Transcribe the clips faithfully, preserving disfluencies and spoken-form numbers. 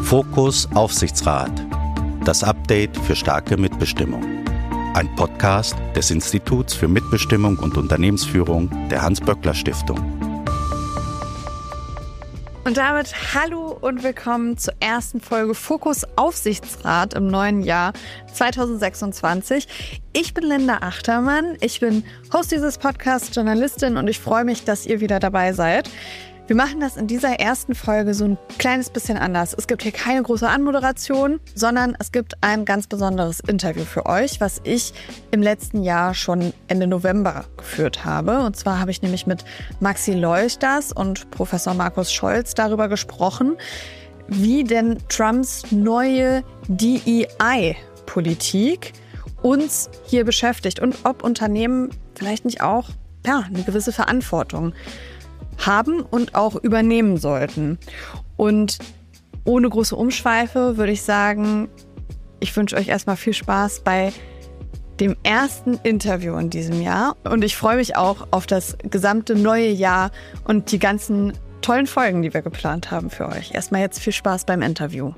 Fokus Aufsichtsrat. Das Update für starke Mitbestimmung. Ein Podcast des Instituts für Mitbestimmung und Unternehmensführung der Hans-Böckler-Stiftung. Und damit hallo und willkommen zur ersten Folge Fokus Aufsichtsrat im neuen Jahr zwanzig sechsundzwanzig. Ich bin Linda Achtermann, ich bin Host dieses Podcasts, Journalistin und ich freue mich, dass ihr wieder dabei seid. Wir machen das in dieser ersten Folge so ein kleines bisschen anders. Es gibt hier keine große Anmoderation, sondern es gibt ein ganz besonderes Interview für euch, was ich im letzten Jahr schon Ende November geführt habe. Und zwar habe ich nämlich mit Maxi Leuchters und Professor Markus Scholz darüber gesprochen, wie denn Trumps neue D E I-Politik uns hier beschäftigt und ob Unternehmen vielleicht nicht auch ja, eine gewisse Verantwortung haben und auch übernehmen sollten. Und ohne große Umschweife würde ich sagen, ich wünsche euch erstmal viel Spaß bei dem ersten Interview in diesem Jahr. Und ich freue mich auch auf das gesamte neue Jahr und die ganzen tollen Folgen, die wir geplant haben für euch. Erstmal jetzt viel Spaß beim Interview.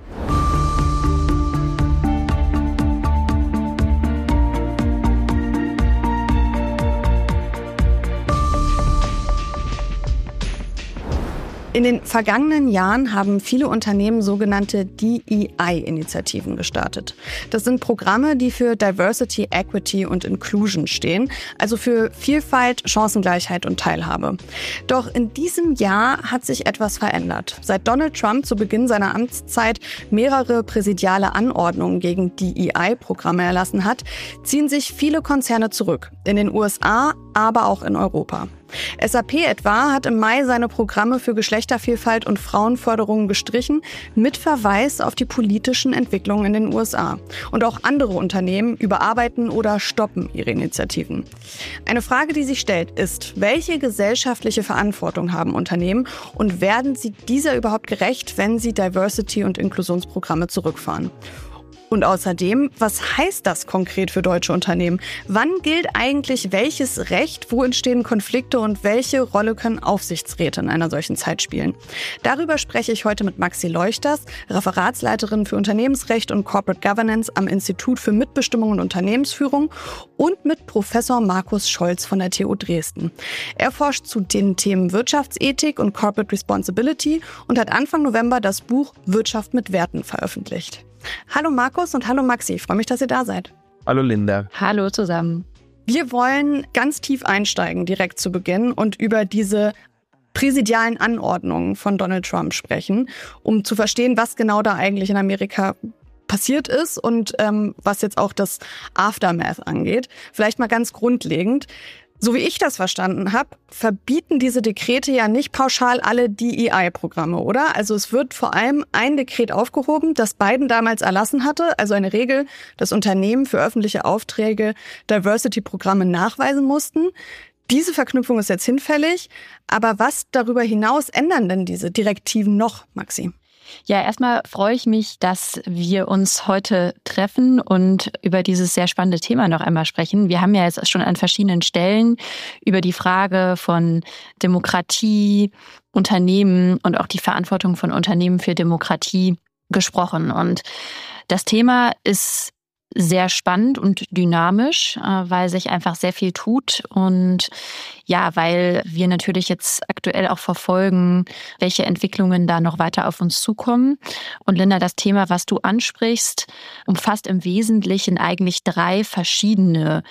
In den vergangenen Jahren haben viele Unternehmen sogenannte D E I-Initiativen gestartet. Das sind Programme, die für Diversity, Equity und Inclusion stehen, also für Vielfalt, Chancengleichheit und Teilhabe. Doch in diesem Jahr hat sich etwas verändert. Seit Donald Trump zu Beginn seiner Amtszeit mehrere präsidiale Anordnungen gegen D E I-Programme erlassen hat, ziehen sich viele Konzerne zurück. In den U S A, aber auch in Europa. S A P etwa hat im Mai seine Programme für Geschlechtervielfalt und Frauenförderung gestrichen, mit Verweis auf die politischen Entwicklungen in den U S A. Und auch andere Unternehmen überarbeiten oder stoppen ihre Initiativen. Eine Frage, die sich stellt, ist, welche gesellschaftliche Verantwortung haben Unternehmen und werden sie dieser überhaupt gerecht, wenn sie Diversity- und Inklusionsprogramme zurückfahren? Und außerdem, was heißt das konkret für deutsche Unternehmen? Wann gilt eigentlich welches Recht? Wo entstehen Konflikte und welche Rolle können Aufsichtsräte in einer solchen Zeit spielen? Darüber spreche ich heute mit Maxi Leuchters, Referatsleiterin für Unternehmensrecht und Corporate Governance am Institut für Mitbestimmung und Unternehmensführung und mit Professor Markus Scholz von der T U Dresden. Er forscht zu den Themen Wirtschaftsethik und Corporate Responsibility und hat Anfang November das Buch Wirtschaft mit Werten veröffentlicht. Hallo Markus und hallo Maxi, ich freue mich, dass ihr da seid. Hallo Linda. Hallo zusammen. Wir wollen ganz tief einsteigen direkt zu Beginn und über diese präsidialen Anordnungen von Donald Trump sprechen, um zu verstehen, was genau da eigentlich in Amerika passiert ist und ähm, was jetzt auch das Aftermath angeht. Vielleicht mal ganz grundlegend. So wie ich das verstanden habe, verbieten diese Dekrete ja nicht pauschal alle D E I-Programme, oder? Also es wird vor allem ein Dekret aufgehoben, das Biden damals erlassen hatte, also eine Regel, dass Unternehmen für öffentliche Aufträge Diversity-Programme nachweisen mussten. Diese Verknüpfung ist jetzt hinfällig, aber was darüber hinaus ändern denn diese Direktiven noch, Maxi? Ja, erstmal freue ich mich, dass wir uns heute treffen und über dieses sehr spannende Thema noch einmal sprechen. Wir haben ja jetzt schon an verschiedenen Stellen über die Frage von Demokratie, Unternehmen und auch die Verantwortung von Unternehmen für Demokratie gesprochen. Und das Thema ist sehr spannend und dynamisch, weil sich einfach sehr viel tut und ja, weil wir natürlich jetzt aktuell auch verfolgen, welche Entwicklungen da noch weiter auf uns zukommen. Und Linda, das Thema, was du ansprichst, umfasst im Wesentlichen eigentlich drei verschiedene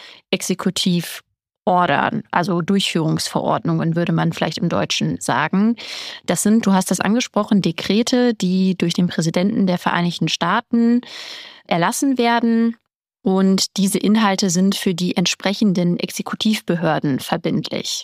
Exekutivordern, also Durchführungsverordnungen, würde man vielleicht im Deutschen sagen. Das sind, du hast das angesprochen, Dekrete, die durch den Präsidenten der Vereinigten Staaten erlassen werden. Und diese Inhalte sind für die entsprechenden Exekutivbehörden verbindlich.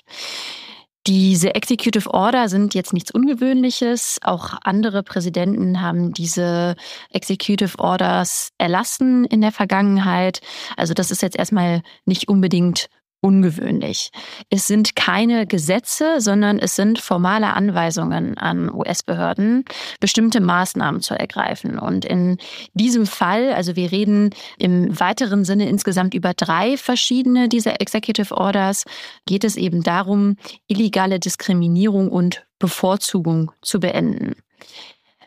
Diese Executive Order sind jetzt nichts Ungewöhnliches. Auch andere Präsidenten haben diese Executive Orders erlassen in der Vergangenheit. Also das ist jetzt erstmal nicht unbedingt ungewöhnlich. Es sind keine Gesetze, sondern es sind formale Anweisungen an U S-Behörden, bestimmte Maßnahmen zu ergreifen. Und in diesem Fall, also wir reden im weiteren Sinne insgesamt über drei verschiedene dieser Executive Orders, geht es eben darum, illegale Diskriminierung und Bevorzugung zu beenden.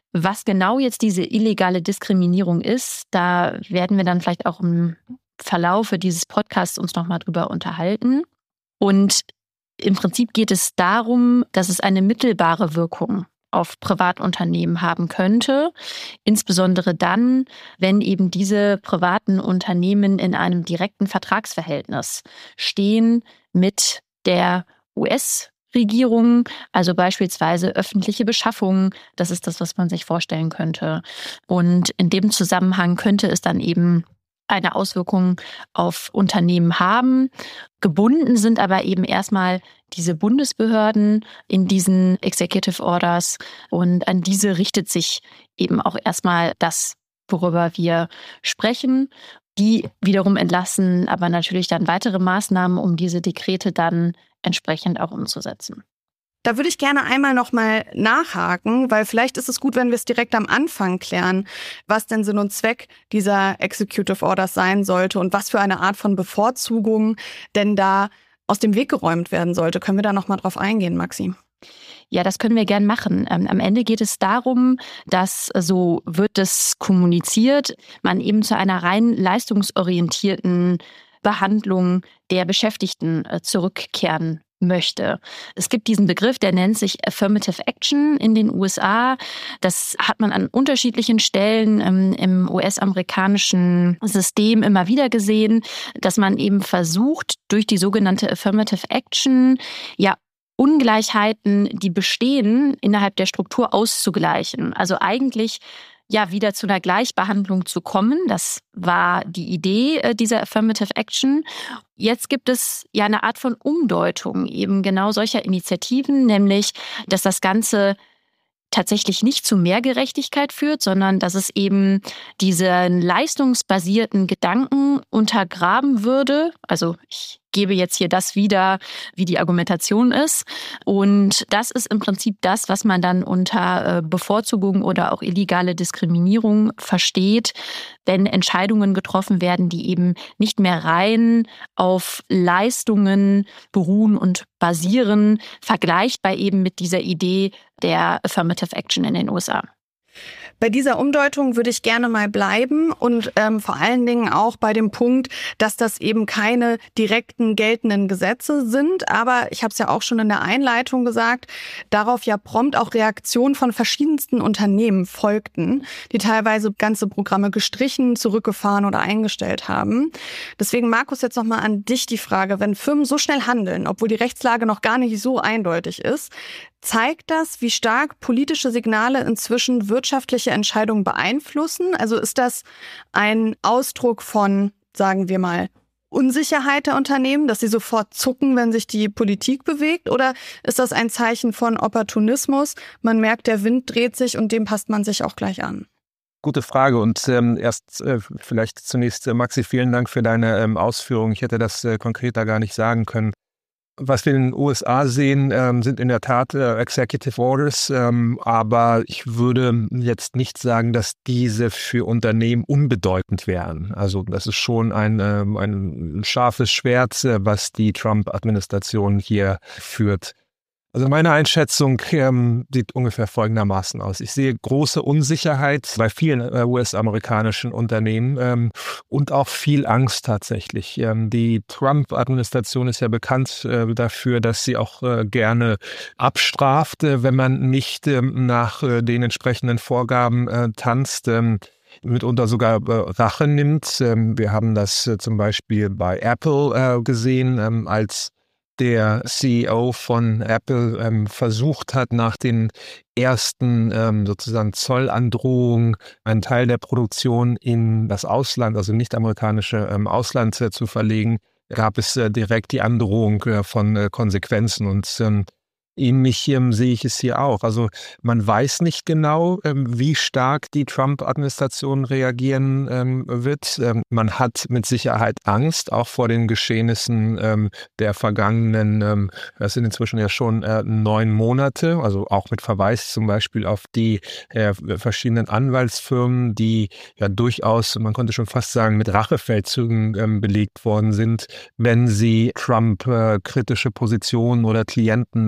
Was genau jetzt diese illegale Diskriminierung ist, da werden wir dann vielleicht auch im Verlaufe dieses Podcasts uns nochmal drüber unterhalten. Und im Prinzip geht es darum, dass es eine mittelbare Wirkung auf Privatunternehmen haben könnte, insbesondere dann, wenn eben diese privaten Unternehmen in einem direkten Vertragsverhältnis stehen mit der U S-Regierung, also beispielsweise öffentliche Beschaffung. Das ist das, was man sich vorstellen könnte. Und in dem Zusammenhang könnte es dann eben eine Auswirkung auf Unternehmen haben. Gebunden sind aber eben erstmal diese Bundesbehörden in diesen Executive Orders und an diese richtet sich eben auch erstmal das, worüber wir sprechen. Die wiederum entlassen aber natürlich dann weitere Maßnahmen, um diese Dekrete dann entsprechend auch umzusetzen. Da würde ich gerne einmal noch mal nachhaken, weil vielleicht ist es gut, wenn wir es direkt am Anfang klären, was denn Sinn und Zweck dieser Executive Orders sein sollte und was für eine Art von Bevorzugung denn da aus dem Weg geräumt werden sollte. Können wir da noch mal drauf eingehen, Maxi? Ja, das können wir gern machen. Ähm, am Ende geht es darum, dass, so wird es kommuniziert, man eben zu einer rein leistungsorientierten Behandlung der Beschäftigten äh, zurückkehren möchte. Es gibt diesen Begriff, der nennt sich Affirmative Action in den U S A. Das hat man an unterschiedlichen Stellen ähm, im U S-amerikanischen System immer wieder gesehen, dass man eben versucht, durch die sogenannte Affirmative Action, ja, Ungleichheiten, die bestehen, innerhalb der Struktur auszugleichen. Also eigentlich ja wieder zu einer Gleichbehandlung zu kommen. Das war die Idee dieser Affirmative Action. Jetzt gibt es ja eine Art von Umdeutung eben genau solcher Initiativen, nämlich, dass das Ganze tatsächlich nicht zu mehr Gerechtigkeit führt, sondern dass es eben diesen leistungsbasierten Gedanken untergraben würde. Also ich gebe jetzt hier das wieder, wie die Argumentation ist. Und das ist im Prinzip das, was man dann unter Bevorzugung oder auch illegale Diskriminierung versteht, wenn Entscheidungen getroffen werden, die eben nicht mehr rein auf Leistungen beruhen und basieren, vergleichbar eben mit dieser Idee der Affirmative Action in den U S A. Bei dieser Umdeutung würde ich gerne mal bleiben und ähm, vor allen Dingen auch bei dem Punkt, dass das eben keine direkten geltenden Gesetze sind. Aber ich habe es ja auch schon in der Einleitung gesagt, darauf ja prompt auch Reaktionen von verschiedensten Unternehmen folgten, die teilweise ganze Programme gestrichen, zurückgefahren oder eingestellt haben. Deswegen, Markus, jetzt nochmal an dich die Frage, wenn Firmen so schnell handeln, obwohl die Rechtslage noch gar nicht so eindeutig ist, zeigt das, wie stark politische Signale inzwischen wirtschaftliche Entscheidungen beeinflussen? Also ist das ein Ausdruck von, sagen wir mal, Unsicherheit der Unternehmen, dass sie sofort zucken, wenn sich die Politik bewegt? Oder ist das ein Zeichen von Opportunismus? Man merkt, der Wind dreht sich und dem passt man sich auch gleich an. Gute Frage und ähm, erst äh, vielleicht zunächst, äh, Maxi, vielen Dank für deine ähm, Ausführungen. Ich hätte das äh, konkreter gar nicht sagen können. Was wir in den U S A sehen, ähm, sind in der Tat äh, Executive Orders, ähm, aber ich würde jetzt nicht sagen, dass diese für Unternehmen unbedeutend wären. Also das ist schon ein, äh, ein scharfes Schwert, äh, was die Trump-Administration hier führt. Also meine Einschätzung ähm, sieht ungefähr folgendermaßen aus. Ich sehe große Unsicherheit bei vielen äh, U S-amerikanischen Unternehmen ähm, und auch viel Angst tatsächlich. Ähm, die Trump-Administration ist ja bekannt äh, dafür, dass sie auch äh, gerne abstraft, äh, wenn man nicht äh, nach äh, den entsprechenden Vorgaben äh, tanzt. Ähm, mitunter sogar äh, Rache nimmt. Ähm, wir haben das äh, zum Beispiel bei Apple äh, gesehen, ähm, als der C E O von Apple ähm, versucht hat, nach den ersten ähm, sozusagen Zollandrohungen einen Teil der Produktion in das Ausland, also nicht-amerikanische ähm, Ausland äh, zu verlegen, gab es äh, direkt die Androhung äh, von äh, Konsequenzen. Und ähm, ähnlich ähm, sehe ich es hier auch. Also man weiß nicht genau, ähm, wie stark die Trump-Administration reagieren ähm, wird. Ähm, man hat mit Sicherheit Angst, auch vor den Geschehnissen ähm, der vergangenen, ähm, das sind inzwischen ja schon äh, neun Monate, also auch mit Verweis zum Beispiel auf die äh, verschiedenen Anwaltsfirmen, die ja durchaus, man konnte schon fast sagen, mit Rachefeldzügen ähm, belegt worden sind, wenn sie Trump äh, kritische Positionen oder Klienten äh, vertreten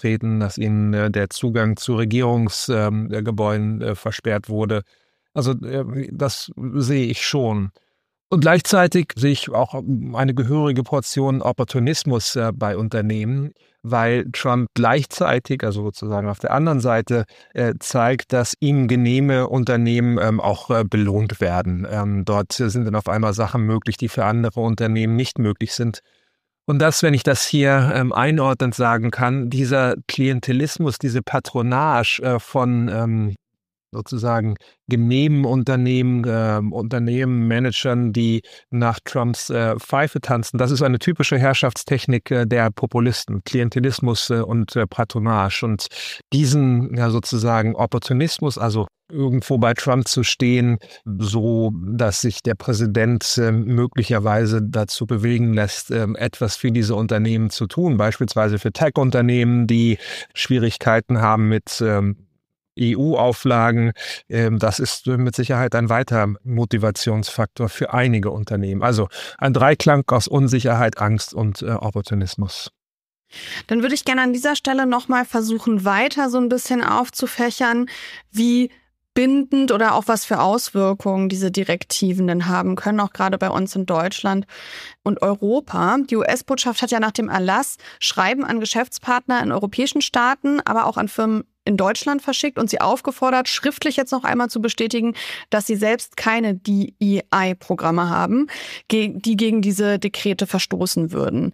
aufgetreten, dass ihnen äh, der Zugang zu Regierungsgebäuden äh, versperrt wurde. Also äh, das sehe ich schon. Und gleichzeitig sehe ich auch eine gehörige Portion Opportunismus äh, bei Unternehmen, weil Trump gleichzeitig, also sozusagen auf der anderen Seite, äh, zeigt, dass ihm genehme Unternehmen ähm, auch äh, belohnt werden. Ähm, dort sind dann auf einmal Sachen möglich, die für andere Unternehmen nicht möglich sind. Und das, wenn ich das hier ähm, einordnend sagen kann, dieser Klientelismus, diese Patronage äh, von ähm, sozusagen genehmen Unternehmen, äh, Unternehmen, Managern, die nach Trumps äh, Pfeife tanzen. Das ist eine typische Herrschaftstechnik äh, der Populisten, Klientelismus äh, und äh, Patronage. Und diesen ja sozusagen Opportunismus, also irgendwo bei Trump zu stehen, so dass sich der Präsident äh, möglicherweise dazu bewegen lässt, äh, etwas für diese Unternehmen zu tun, beispielsweise für Tech-Unternehmen, die Schwierigkeiten haben mit ähm, E U-Auflagen, das ist mit Sicherheit ein weiterer Motivationsfaktor für einige Unternehmen. Also ein Dreiklang aus Unsicherheit, Angst und äh, Opportunismus. Dann würde ich gerne an dieser Stelle nochmal versuchen, weiter so ein bisschen aufzufächern, wie bindend oder auch was für Auswirkungen diese Direktiven denn haben können, auch gerade bei uns in Deutschland und Europa. Die U S-Botschaft hat ja nach dem Erlass Schreiben an Geschäftspartner in europäischen Staaten, aber auch an Firmen in Deutschland verschickt und sie aufgefordert, schriftlich jetzt noch einmal zu bestätigen, dass sie selbst keine D E I-Programme haben, die gegen diese Dekrete verstoßen würden.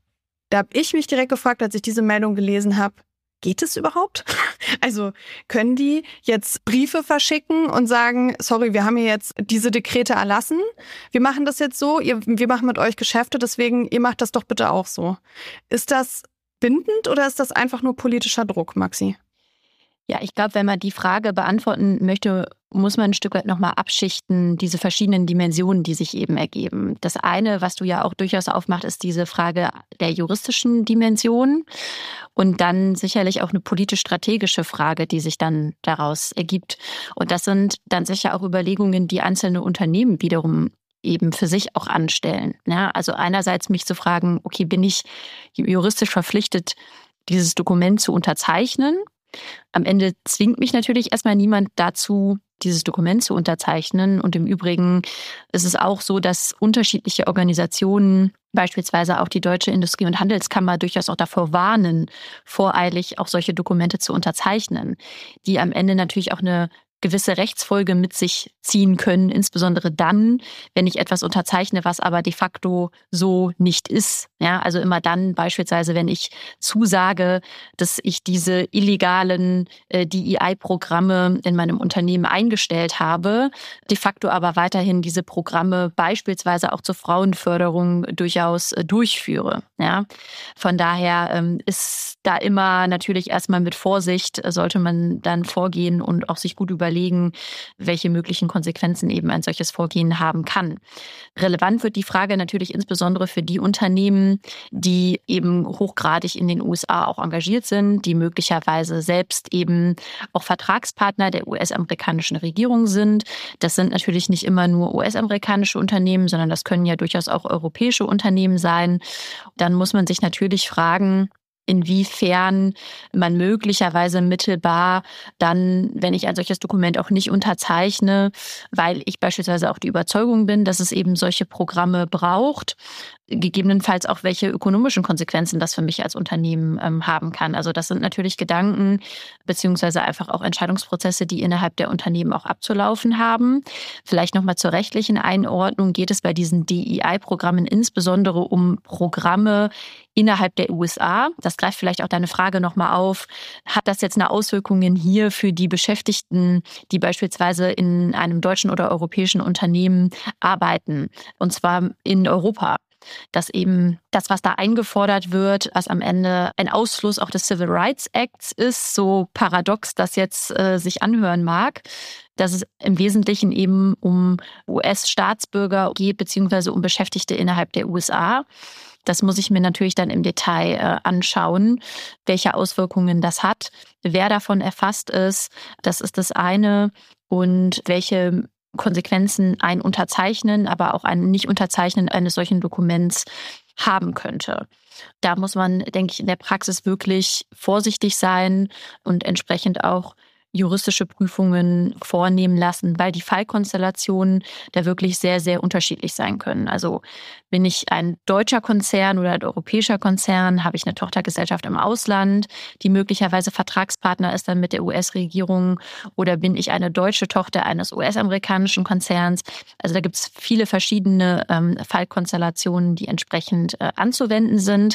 Da habe ich mich direkt gefragt, als ich diese Meldung gelesen habe, geht es überhaupt? Also können die jetzt Briefe verschicken und sagen, sorry, wir haben hier jetzt diese Dekrete erlassen, wir machen das jetzt so, ihr, wir machen mit euch Geschäfte, deswegen ihr macht das doch bitte auch so. Ist das bindend oder ist das einfach nur politischer Druck, Maxi? Ja, ich glaube, wenn man die Frage beantworten möchte, muss man ein Stück weit nochmal abschichten, diese verschiedenen Dimensionen, die sich eben ergeben. Das eine, was du ja auch durchaus aufmachst, ist diese Frage der juristischen Dimension und dann sicherlich auch eine politisch-strategische Frage, die sich dann daraus ergibt. Und das sind dann sicher auch Überlegungen, die einzelne Unternehmen wiederum eben für sich auch anstellen. Ja, also einerseits mich zu fragen, okay, bin ich juristisch verpflichtet, dieses Dokument zu unterzeichnen? Am Ende zwingt mich natürlich erstmal niemand dazu, dieses Dokument zu unterzeichnen. Und im Übrigen ist es auch so, dass unterschiedliche Organisationen, beispielsweise auch die Deutsche Industrie- und Handelskammer, durchaus auch davor warnen, voreilig auch solche Dokumente zu unterzeichnen, die am Ende natürlich auch eine gewisse Rechtsfolge mit sich ziehen können, insbesondere dann, wenn ich etwas unterzeichne, was aber de facto so nicht ist. Ja, also immer dann beispielsweise, wenn ich zusage, dass ich diese illegalen äh, D E I-Programme in meinem Unternehmen eingestellt habe, de facto aber weiterhin diese Programme beispielsweise auch zur Frauenförderung durchaus äh, durchführe. Ja, von daher ähm, ist da immer natürlich erstmal mit Vorsicht äh, sollte man dann vorgehen und auch sich gut überlegen, überlegen, welche möglichen Konsequenzen eben ein solches Vorgehen haben kann. Relevant wird die Frage natürlich insbesondere für die Unternehmen, die eben hochgradig in den U S A auch engagiert sind, die möglicherweise selbst eben auch Vertragspartner der U S-amerikanischen Regierung sind. Das sind natürlich nicht immer nur U S-amerikanische Unternehmen, sondern das können ja durchaus auch europäische Unternehmen sein. Dann muss man sich natürlich fragen, inwiefern man möglicherweise mittelbar dann, wenn ich ein solches Dokument auch nicht unterzeichne, weil ich beispielsweise auch die Überzeugung bin, dass es eben solche Programme braucht, gegebenenfalls auch welche ökonomischen Konsequenzen das für mich als Unternehmen ähm, haben kann. Also das sind natürlich Gedanken beziehungsweise einfach auch Entscheidungsprozesse, die innerhalb der Unternehmen auch abzulaufen haben. Vielleicht nochmal zur rechtlichen Einordnung geht es bei diesen D E I-Programmen insbesondere um Programme innerhalb der U S A. Das greift vielleicht auch deine Frage nochmal auf. Hat das jetzt eine Auswirkungen hier für die Beschäftigten, die beispielsweise in einem deutschen oder europäischen Unternehmen arbeiten, und zwar in Europa? Dass eben das, was da eingefordert wird, was am Ende ein Ausfluss auch des Civil Rights Acts ist, so paradox das jetzt äh, sich anhören mag, dass es im Wesentlichen eben um U S-Staatsbürger geht, beziehungsweise um Beschäftigte innerhalb der U S A. Das muss ich mir natürlich dann im Detail äh, anschauen, welche Auswirkungen das hat, wer davon erfasst ist, das ist das eine, und welche Konsequenzen ein Unterzeichnen, aber auch ein Nicht-Unterzeichnen eines solchen Dokuments haben könnte. Da muss man, denke ich, in der Praxis wirklich vorsichtig sein und entsprechend auch juristische Prüfungen vornehmen lassen, weil die Fallkonstellationen da wirklich sehr, sehr unterschiedlich sein können. Also bin ich ein deutscher Konzern oder ein europäischer Konzern, habe ich eine Tochtergesellschaft im Ausland, die möglicherweise Vertragspartner ist dann mit der U S-Regierung, oder bin ich eine deutsche Tochter eines U S-amerikanischen Konzerns. Also da gibt es viele verschiedene ähm, Fallkonstellationen, die entsprechend äh, anzuwenden sind.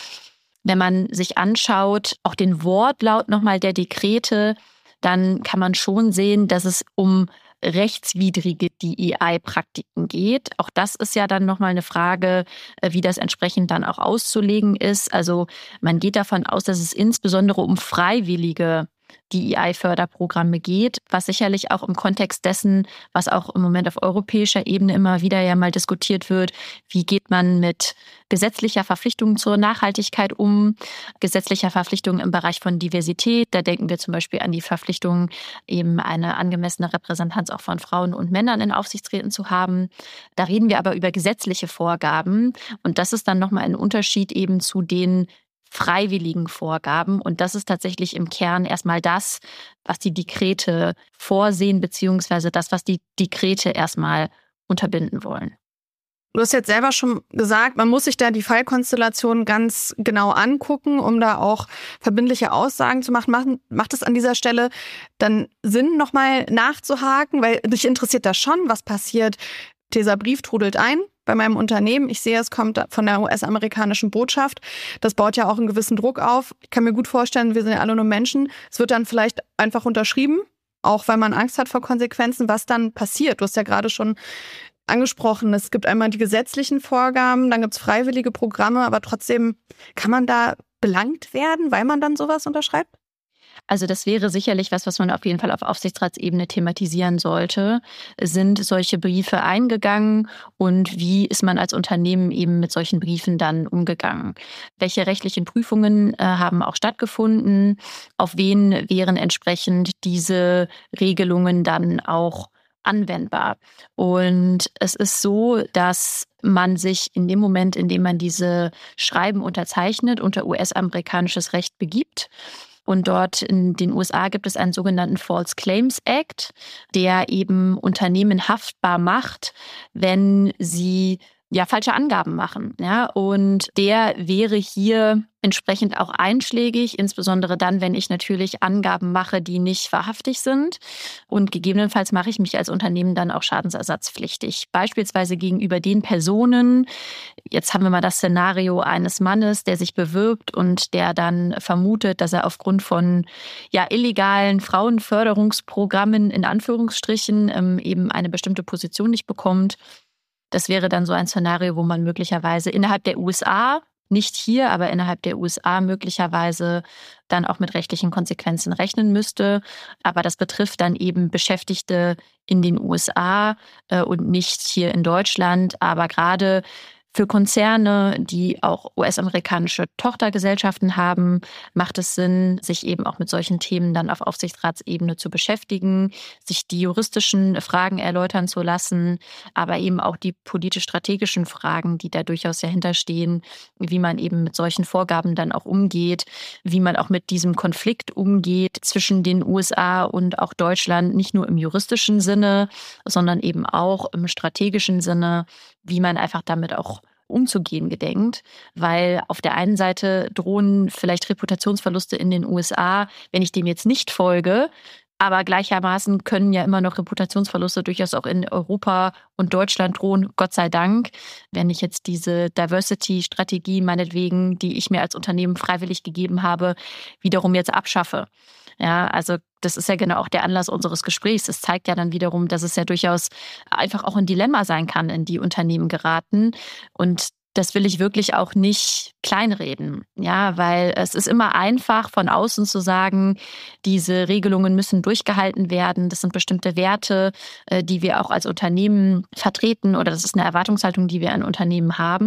Wenn man sich anschaut, auch den Wortlaut nochmal der Dekrete, dann kann man schon sehen, dass es um rechtswidrige D E I-Praktiken geht. Auch das ist ja dann nochmal eine Frage, wie das entsprechend dann auch auszulegen ist. Also man geht davon aus, dass es insbesondere um freiwillige D E I-Förderprogramme geht, was sicherlich auch im Kontext dessen, was auch im Moment auf europäischer Ebene immer wieder ja mal diskutiert wird, wie geht man mit gesetzlicher Verpflichtung zur Nachhaltigkeit um, gesetzlicher Verpflichtung im Bereich von Diversität. Da denken wir zum Beispiel an die Verpflichtung, eben eine angemessene Repräsentanz auch von Frauen und Männern in Aufsichtsräten zu haben. Da reden wir aber über gesetzliche Vorgaben, und das ist dann nochmal ein Unterschied eben zu den freiwilligen Vorgaben. Und das ist tatsächlich im Kern erstmal das, was die Dekrete vorsehen, beziehungsweise das, was die Dekrete erstmal unterbinden wollen. Du hast jetzt selber schon gesagt, man muss sich da die Fallkonstellation ganz genau angucken, um da auch verbindliche Aussagen zu machen. Macht, macht es an dieser Stelle dann Sinn, nochmal nachzuhaken? Weil dich interessiert das schon, was passiert. Dieser Brief trudelt ein bei meinem Unternehmen. Ich sehe, es kommt von der U S-amerikanischen Botschaft. Das baut ja auch einen gewissen Druck auf. Ich kann mir gut vorstellen, wir sind ja alle nur Menschen. Es wird dann vielleicht einfach unterschrieben, auch weil man Angst hat vor Konsequenzen, was dann passiert. Du hast ja gerade schon angesprochen, es gibt einmal die gesetzlichen Vorgaben, dann gibt es freiwillige Programme, aber trotzdem kann man da belangt werden, weil man dann sowas unterschreibt? Also das wäre sicherlich was, was man auf jeden Fall auf Aufsichtsratsebene thematisieren sollte. Sind solche Briefe eingegangen und wie ist man als Unternehmen eben mit solchen Briefen dann umgegangen? Welche rechtlichen Prüfungen äh, haben auch stattgefunden? Auf wen wären entsprechend diese Regelungen dann auch anwendbar? Und es ist so, dass man sich in dem Moment, in dem man diese Schreiben unterzeichnet, unter U S-amerikanisches Recht begibt. Und dort in den U S A gibt es einen sogenannten False Claims Act, der eben Unternehmen haftbar macht, wenn sie ja falsche Angaben machen. Ja, und der wäre hier entsprechend auch einschlägig, insbesondere dann, wenn ich natürlich Angaben mache, die nicht wahrhaftig sind. Und gegebenenfalls mache ich mich als Unternehmen dann auch schadensersatzpflichtig. Beispielsweise gegenüber den Personen, jetzt haben wir mal das Szenario eines Mannes, der sich bewirbt und der dann vermutet, dass er aufgrund von ja illegalen Frauenförderungsprogrammen in Anführungsstrichen ähm, eben eine bestimmte Position nicht bekommt. Das wäre dann so ein Szenario, wo man möglicherweise innerhalb der U S A, nicht hier, aber innerhalb der U S A möglicherweise dann auch mit rechtlichen Konsequenzen rechnen müsste. Aber das betrifft dann eben Beschäftigte in den U S A äh, und nicht hier in Deutschland. Aber gerade für Konzerne, die auch U S-amerikanische Tochtergesellschaften haben, macht es Sinn, sich eben auch mit solchen Themen dann auf Aufsichtsratsebene zu beschäftigen, sich die juristischen Fragen erläutern zu lassen, aber eben auch die politisch-strategischen Fragen, die da durchaus dahinter stehen, wie man eben mit solchen Vorgaben dann auch umgeht, wie man auch mit diesem Konflikt umgeht zwischen den U S A und auch Deutschland, nicht nur im juristischen Sinne, sondern eben auch im strategischen Sinne, wie man einfach damit auch umzugehen gedenkt, weil auf der einen Seite drohen vielleicht Reputationsverluste in den U S A, wenn ich dem jetzt nicht folge, aber gleichermaßen können ja immer noch Reputationsverluste durchaus auch in Europa und Deutschland drohen, Gott sei Dank, wenn ich jetzt diese Diversity-Strategie meinetwegen, die ich mir als Unternehmen freiwillig gegeben habe, wiederum jetzt abschaffe. Ja, also das ist ja genau auch der Anlass unseres Gesprächs. Es zeigt ja dann wiederum, dass es ja durchaus einfach auch ein Dilemma sein kann, in die Unternehmen geraten. Und das will ich wirklich auch nicht kleinreden. Ja, weil es ist immer einfach, von außen zu sagen, diese Regelungen müssen durchgehalten werden. Das sind bestimmte Werte, die wir auch als Unternehmen vertreten, oder das ist eine Erwartungshaltung, die wir an Unternehmen haben.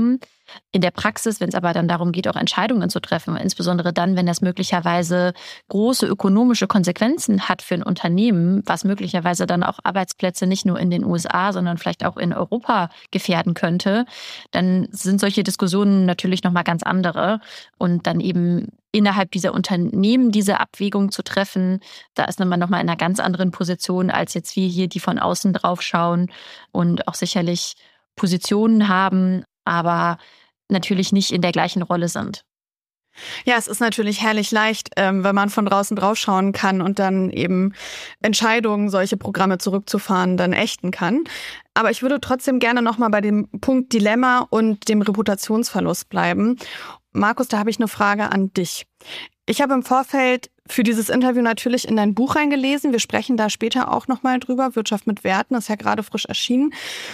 In der Praxis, wenn es aber dann darum geht, auch Entscheidungen zu treffen, insbesondere dann, wenn das möglicherweise große ökonomische Konsequenzen hat für ein Unternehmen, was möglicherweise dann auch Arbeitsplätze nicht nur in den U S A, sondern vielleicht auch in Europa gefährden könnte, dann sind solche Diskussionen natürlich nochmal ganz andere. Und dann eben innerhalb dieser Unternehmen diese Abwägung zu treffen, da ist man nochmal in einer ganz anderen Position, als jetzt wir hier, die von außen drauf schauen und auch sicherlich Positionen haben, aber natürlich nicht in der gleichen Rolle sind. Ja, es ist natürlich herrlich leicht, ähm, wenn man von draußen drauf schauen kann und dann eben Entscheidungen, solche Programme zurückzufahren, dann ächten kann. Aber ich würde trotzdem gerne nochmal bei dem Punkt Dilemma und dem Reputationsverlust bleiben. Markus, da habe ich eine Frage an dich. Ich habe im Vorfeld für dieses Interview natürlich in dein Buch reingelesen. Wir sprechen da später auch nochmal drüber. Wirtschaft mit Werten, das ist ja gerade frisch erschienen.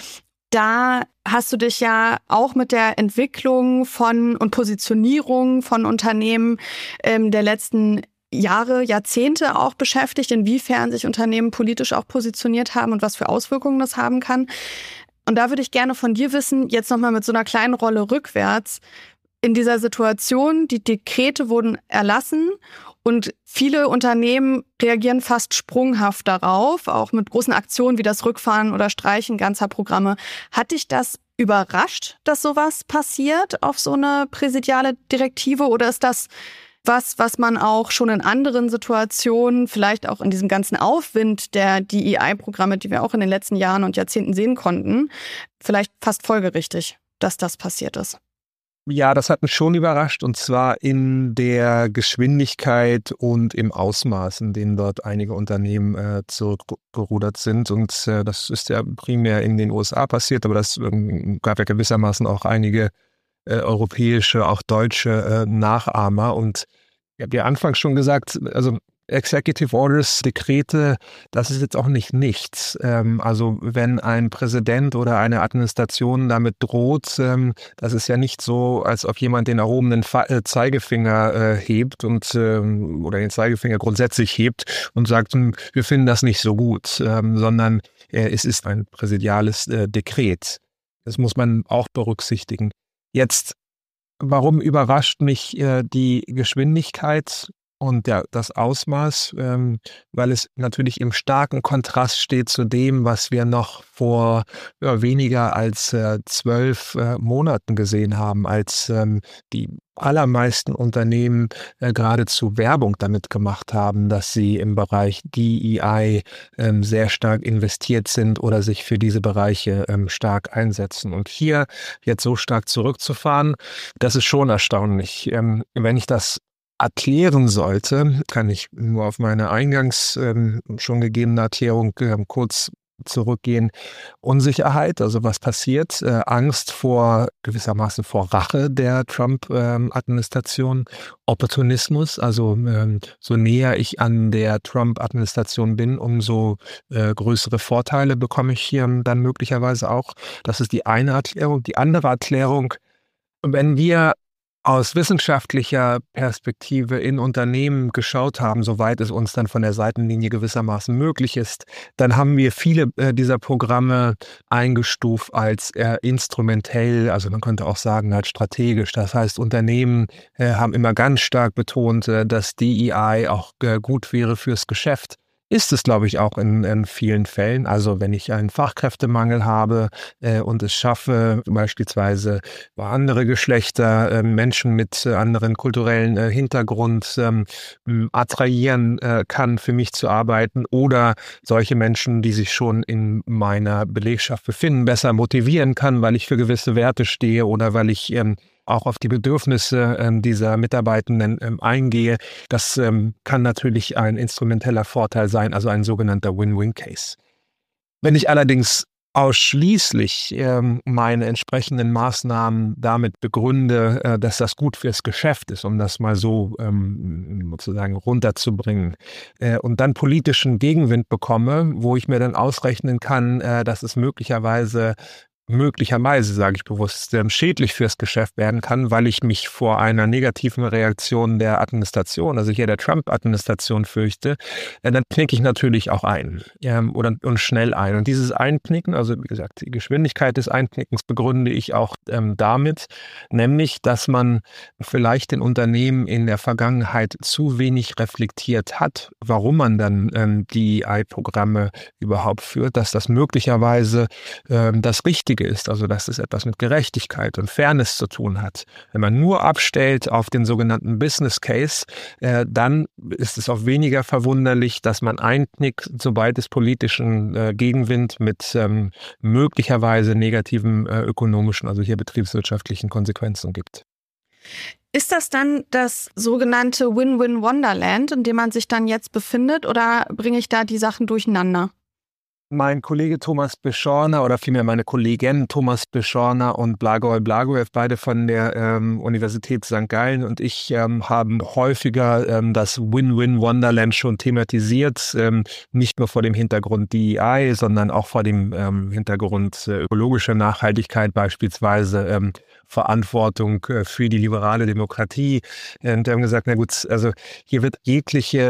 Da hast du dich ja auch mit der Entwicklung von und Positionierung von Unternehmen ähm, der letzten Jahre, Jahrzehnte auch beschäftigt, inwiefern sich Unternehmen politisch auch positioniert haben und was für Auswirkungen das haben kann. Und da würde ich gerne von dir wissen, jetzt nochmal mit so einer kleinen Rolle rückwärts, in dieser Situation, die Dekrete wurden erlassen und viele Unternehmen reagieren fast sprunghaft darauf, auch mit großen Aktionen wie das Rückfahren oder Streichen ganzer Programme. Hat dich das überrascht, dass sowas passiert auf so eine präsidiale Direktive? Oder ist das was, was man auch schon in anderen Situationen, vielleicht auch in diesem ganzen Aufwind der D E I-Programme, die wir auch in den letzten Jahren und Jahrzehnten sehen konnten, vielleicht fast folgerichtig, dass das passiert ist? Ja, das hat mich schon überrascht, und zwar in der Geschwindigkeit und im Ausmaß, in dem dort einige Unternehmen äh, zurückgerudert sind. Und äh, das ist ja primär in den U S A passiert, aber das ähm, gab ja gewissermaßen auch einige äh, europäische, auch deutsche äh, Nachahmer. Und ich habe ja anfangs schon gesagt, also Executive Orders, Dekrete, das ist jetzt auch nicht nichts. Ähm, also wenn ein Präsident oder eine Administration damit droht, ähm, das ist ja nicht so, als ob jemand den erhobenen Fa- äh, Zeigefinger äh, hebt und ähm, oder den Zeigefinger grundsätzlich hebt und sagt, wir finden das nicht so gut, ähm, sondern äh, es ist ein präsidiales äh, Dekret. Das muss man auch berücksichtigen. Jetzt, warum überrascht mich äh, die Geschwindigkeit und ja, das Ausmaß, ähm, weil es natürlich im starken Kontrast steht zu dem, was wir noch vor ja, weniger als äh, zwölf äh, Monaten gesehen haben, als ähm, die allermeisten Unternehmen äh, geradezu Werbung damit gemacht haben, dass sie im Bereich D E I ähm, sehr stark investiert sind oder sich für diese Bereiche ähm, stark einsetzen. Und hier jetzt so stark zurückzufahren, das ist schon erstaunlich. Ähm, wenn ich das erklären sollte, kann ich nur auf meine eingangs ähm, schon gegebene Erklärung ähm, kurz zurückgehen. Unsicherheit, also was passiert, äh, Angst vor gewissermaßen vor Rache der Trump-Administration, ähm, Opportunismus, also ähm, so näher ich an der Trump-Administration bin, umso äh, größere Vorteile bekomme ich hier dann möglicherweise auch. Das ist die eine Erklärung. Die andere Erklärung, wenn wir aus wissenschaftlicher Perspektive in Unternehmen geschaut haben, soweit es uns dann von der Seitenlinie gewissermaßen möglich ist, dann haben wir viele äh, dieser Programme eingestuft als äh, instrumentell, also man könnte auch sagen als strategisch. Das heißt, Unternehmen äh, haben immer ganz stark betont, äh, dass D E I auch äh, gut wäre fürs Geschäft. Ist es, glaube ich, auch in, in vielen Fällen. Also wenn ich einen Fachkräftemangel habe äh, und es schaffe, beispielsweise bei andere Geschlechter, äh, Menschen mit äh, anderen kulturellen äh, Hintergrund ähm, attrahieren äh, kann, für mich zu arbeiten, oder solche Menschen, die sich schon in meiner Belegschaft befinden, besser motivieren kann, weil ich für gewisse Werte stehe oder weil ich ähm, auch auf die Bedürfnisse ähm, dieser Mitarbeitenden ähm, eingehe. Das ähm, kann natürlich ein instrumenteller Vorteil sein, also ein sogenannter Win-Win-Case. Wenn ich allerdings ausschließlich ähm, meine entsprechenden Maßnahmen damit begründe, äh, dass das gut fürs Geschäft ist, um das mal so ähm, sozusagen runterzubringen, äh, und dann politischen Gegenwind bekomme, wo ich mir dann ausrechnen kann, äh, dass es möglicherweise möglicherweise, sage ich bewusst, schädlich fürs Geschäft werden kann, weil ich mich vor einer negativen Reaktion der Administration, also hier der Trump-Administration fürchte, dann knicke ich natürlich auch ein ähm, oder und schnell ein. Und dieses Einknicken, also wie gesagt, die Geschwindigkeit des Einknickens begründe ich auch ähm, damit, nämlich, dass man vielleicht in Unternehmen in der Vergangenheit zu wenig reflektiert hat, warum man dann ähm, die E I Programme überhaupt führt, dass das möglicherweise ähm, das Richtige ist, also dass es etwas mit Gerechtigkeit und Fairness zu tun hat. Wenn man nur abstellt auf den sogenannten Business Case, äh, dann ist es auch weniger verwunderlich, dass man einknickt, sobald es politischen äh, Gegenwind mit ähm, möglicherweise negativen äh, ökonomischen, also hier betriebswirtschaftlichen Konsequenzen gibt. Ist das dann das sogenannte Win-Win-Wonderland, in dem man sich dann jetzt befindet, oder bringe ich da die Sachen durcheinander? Mein Kollege Thomas Beschorner oder vielmehr meine Kollegin Thomas Beschorner und Blagoy Blagojew, beide von der ähm, Universität Sankt Gallen und ich ähm, haben häufiger ähm, das Win-Win-Wonderland schon thematisiert, ähm, nicht nur vor dem Hintergrund D E I, sondern auch vor dem ähm, Hintergrund äh, ökologischer Nachhaltigkeit, beispielsweise ähm, Verantwortung äh, für die liberale Demokratie. Und wir haben gesagt, na gut, also hier wird jegliche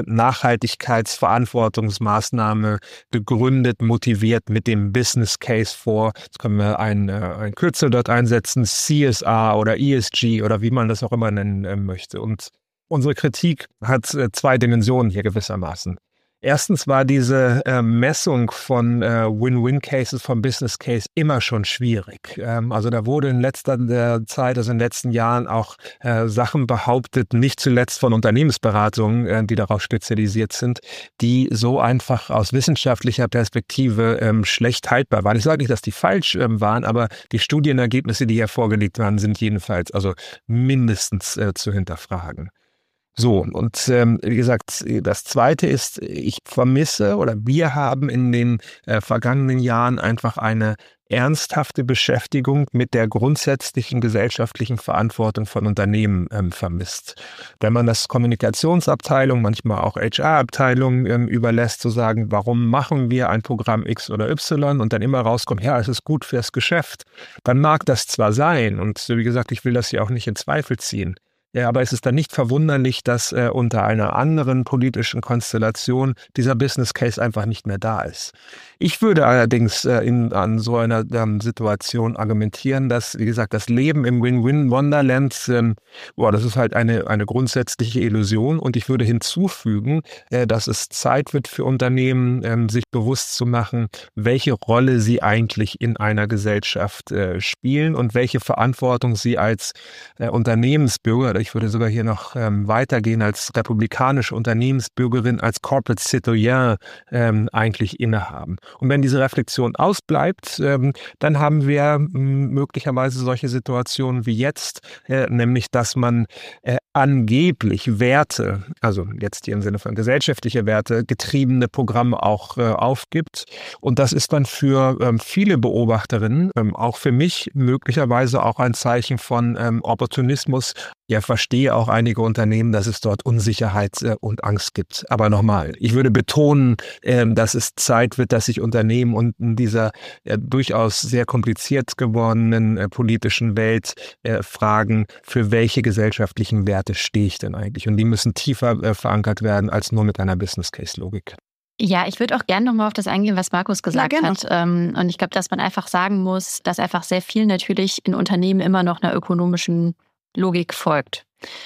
Nachhaltigkeitsverantwortungsmaßnahme begründet, motiviert mit dem Business Case vor. Jetzt können wir ein, ein Kürzel dort einsetzen, C S R oder E S G oder wie man das auch immer nennen äh, möchte. Und unsere Kritik hat äh, zwei Dimensionen hier gewissermaßen. Erstens war diese äh, Messung von äh, Win-Win-Cases vom Business Case immer schon schwierig. Ähm, also da wurde in letzter äh, Zeit, also in den letzten Jahren auch äh, Sachen behauptet, nicht zuletzt von Unternehmensberatungen, äh, die darauf spezialisiert sind, die so einfach aus wissenschaftlicher Perspektive ähm, schlecht haltbar waren. Ich sage nicht, dass die falsch ähm, waren, aber die Studienergebnisse, die hier vorgelegt waren, sind jedenfalls also mindestens äh, zu hinterfragen. So, und ähm, wie gesagt, das Zweite ist, ich vermisse oder wir haben in den äh, vergangenen Jahren einfach eine ernsthafte Beschäftigung mit der grundsätzlichen gesellschaftlichen Verantwortung von Unternehmen ähm, vermisst. Wenn man das Kommunikationsabteilung, manchmal auch H R-Abteilung ähm, überlässt, zu sagen, warum machen wir ein Programm X oder Y und dann immer rauskommt, ja, es ist gut fürs Geschäft, dann mag das zwar sein und wie gesagt, ich will das hier auch nicht in Zweifel ziehen. Ja, aber es ist dann nicht verwunderlich, dass äh, unter einer anderen politischen Konstellation dieser Business Case einfach nicht mehr da ist. Ich würde allerdings äh, in, an so einer ähm, Situation argumentieren, dass, wie gesagt, das Leben im Win-Win-Wonderland, ähm, boah, das ist halt eine, eine grundsätzliche Illusion. Und ich würde hinzufügen, äh, dass es Zeit wird für Unternehmen, ähm, sich bewusst zu machen, welche Rolle sie eigentlich in einer Gesellschaft äh, spielen und welche Verantwortung sie als äh, Unternehmensbürger, ich würde sogar hier noch ähm, weitergehen, als republikanische Unternehmensbürgerin, als Corporate Citoyen ähm, eigentlich innehaben. Und wenn diese Reflexion ausbleibt, ähm, dann haben wir m, möglicherweise solche Situationen wie jetzt, äh, nämlich dass man äh, angeblich Werte, also jetzt hier im Sinne von gesellschaftliche Werte, getriebene Programme auch äh, aufgibt. Und das ist dann für ähm, viele Beobachterinnen, ähm, auch für mich möglicherweise auch ein Zeichen von ähm, Opportunismus. Ja, verstehe auch einige Unternehmen, dass es dort Unsicherheit äh, und Angst gibt. Aber nochmal, ich würde betonen, äh, dass es Zeit wird, dass sich Unternehmen und in dieser äh, durchaus sehr kompliziert gewordenen äh, politischen Welt äh, fragen, für welche gesellschaftlichen Werte stehe ich denn eigentlich? Und die müssen tiefer äh, verankert werden als nur mit einer Business-Case-Logik. Ja, ich würde auch gerne nochmal auf das eingehen, was Markus gesagt ja, hat. Und ich glaube, dass man einfach sagen muss, dass einfach sehr viel natürlich in Unternehmen immer noch einer ökonomischen Logik folgt.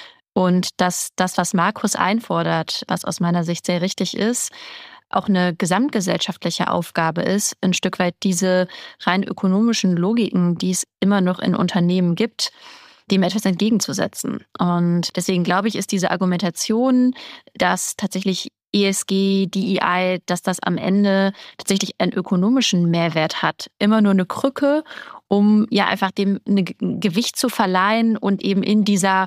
Und dass das, was Markus einfordert, was aus meiner Sicht sehr richtig ist, auch eine gesamtgesellschaftliche Aufgabe ist, ein Stück weit diese rein ökonomischen Logiken, die es immer noch in Unternehmen gibt, dem etwas entgegenzusetzen. Und deswegen glaube ich, ist diese Argumentation, dass tatsächlich E S G, D E I, dass das am Ende tatsächlich einen ökonomischen Mehrwert hat, immer nur eine Krücke, um ja einfach dem ein Gewicht zu verleihen und eben in dieser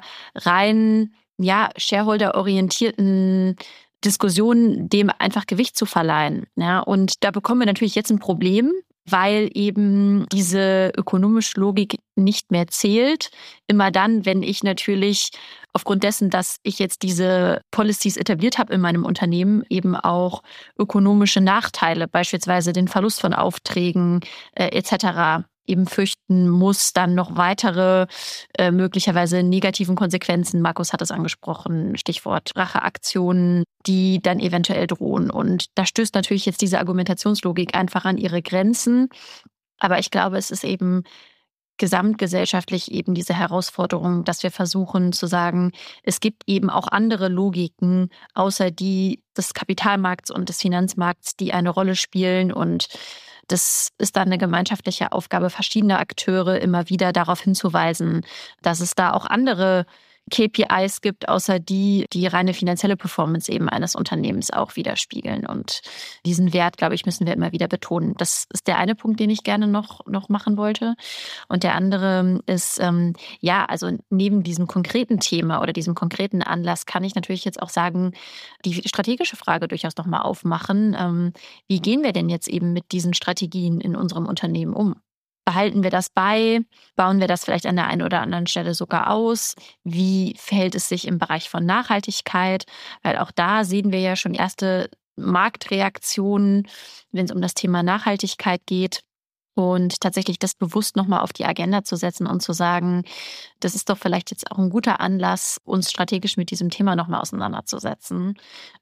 rein ja shareholder-orientierten Diskussion dem einfach Gewicht zu verleihen. Ja, und da bekommen wir natürlich jetzt ein Problem, weil eben diese ökonomische Logik nicht mehr zählt. Immer dann, wenn ich natürlich aufgrund dessen, dass ich jetzt diese Policies etabliert habe in meinem Unternehmen, eben auch ökonomische Nachteile, beispielsweise den Verlust von Aufträgen äh, et cetera eben fürchten muss, dann noch weitere äh, möglicherweise negativen Konsequenzen. Markus hat es angesprochen, Stichwort Racheaktionen, die dann eventuell drohen. Und da stößt natürlich jetzt diese Argumentationslogik einfach an ihre Grenzen. Aber ich glaube, es ist eben gesamtgesellschaftlich eben diese Herausforderung, dass wir versuchen zu sagen, es gibt eben auch andere Logiken, außer die des Kapitalmarkts und des Finanzmarkts, die eine Rolle spielen. Und das ist dann eine gemeinschaftliche Aufgabe verschiedener Akteure, immer wieder darauf hinzuweisen, dass es da auch andere K P Is gibt, außer die, die reine finanzielle Performance eben eines Unternehmens auch widerspiegeln. Und diesen Wert, glaube ich, müssen wir immer wieder betonen. Das ist der eine Punkt, den ich gerne noch, noch machen wollte. Und der andere ist, ähm, ja, also neben diesem konkreten Thema oder diesem konkreten Anlass kann ich natürlich jetzt auch sagen, die strategische Frage durchaus nochmal aufmachen. Ähm, wie gehen wir denn jetzt eben mit diesen Strategien in unserem Unternehmen um? Behalten wir das bei? Bauen wir das vielleicht an der einen oder anderen Stelle sogar aus? Wie verhält es sich im Bereich von Nachhaltigkeit? Weil auch da sehen wir ja schon erste Marktreaktionen, wenn es um das Thema Nachhaltigkeit geht. Und tatsächlich das bewusst nochmal auf die Agenda zu setzen und zu sagen, das ist doch vielleicht jetzt auch ein guter Anlass, uns strategisch mit diesem Thema nochmal auseinanderzusetzen.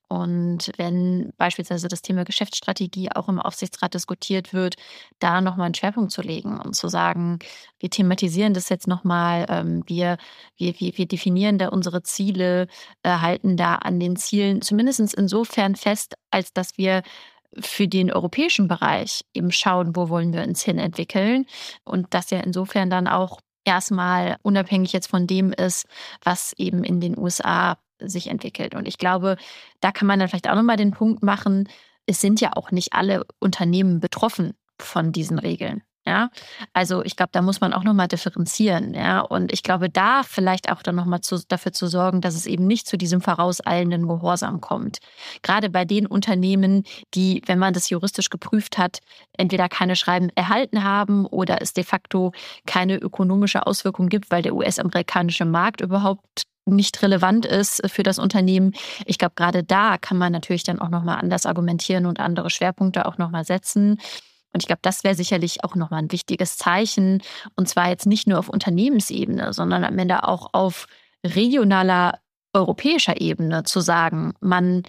Und wenn beispielsweise das Thema Geschäftsstrategie auch im Aufsichtsrat diskutiert wird, da nochmal einen Schwerpunkt zu legen und zu sagen, wir thematisieren das jetzt nochmal, ähm, wir, wir, wir, wir definieren da unsere Ziele, äh, halten da an den Zielen zumindest insofern fest, als dass wir für den europäischen Bereich eben schauen, wo wollen wir uns hin entwickeln. Und das ja insofern dann auch erstmal unabhängig jetzt von dem ist, was eben in den U S A sich entwickelt. Und ich glaube, da kann man dann vielleicht auch nochmal den Punkt machen, es sind ja auch nicht alle Unternehmen betroffen von diesen Regeln. Ja, also ich glaube, da muss man auch nochmal differenzieren. Ja, und ich glaube, da vielleicht auch dann nochmal zu, dafür zu sorgen, dass es eben nicht zu diesem vorauseilenden Gehorsam kommt. Gerade bei den Unternehmen, die, wenn man das juristisch geprüft hat, entweder keine Schreiben erhalten haben oder es de facto keine ökonomische Auswirkung gibt, weil der U S-amerikanische Markt überhaupt nicht relevant ist für das Unternehmen. Ich glaube, gerade da kann man natürlich dann auch nochmal anders argumentieren und andere Schwerpunkte auch nochmal setzen. Und ich glaube, das wäre sicherlich auch nochmal ein wichtiges Zeichen. Und zwar jetzt nicht nur auf Unternehmensebene, sondern am Ende auch auf regionaler, europäischer Ebene zu sagen, man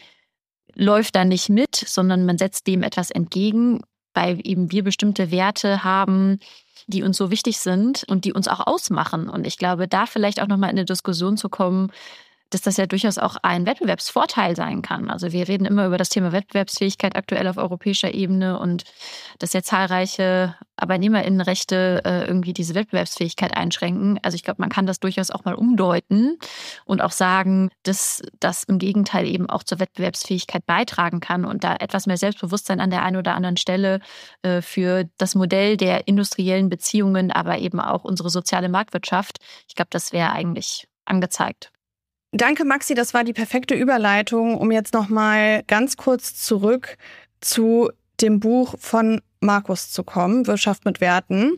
läuft da nicht mit, sondern man setzt dem etwas entgegen, weil eben wir bestimmte Werte haben, die uns so wichtig sind und die uns auch ausmachen. Und ich glaube, da vielleicht auch nochmal in eine Diskussion zu kommen, dass das ja durchaus auch ein Wettbewerbsvorteil sein kann. Also wir reden immer über das Thema Wettbewerbsfähigkeit aktuell auf europäischer Ebene und dass ja zahlreiche ArbeitnehmerInnenrechte äh, irgendwie diese Wettbewerbsfähigkeit einschränken. Also ich glaube, man kann das durchaus auch mal umdeuten und auch sagen, dass das im Gegenteil eben auch zur Wettbewerbsfähigkeit beitragen kann und da etwas mehr Selbstbewusstsein an der einen oder anderen Stelle äh, für das Modell der industriellen Beziehungen, aber eben auch unsere soziale Marktwirtschaft. Ich glaube, das wäre eigentlich angezeigt. Danke, Maxi. Das war die perfekte Überleitung, um jetzt noch mal ganz kurz zurück zu dem Buch von Markus zu kommen, Wirtschaft mit Werten.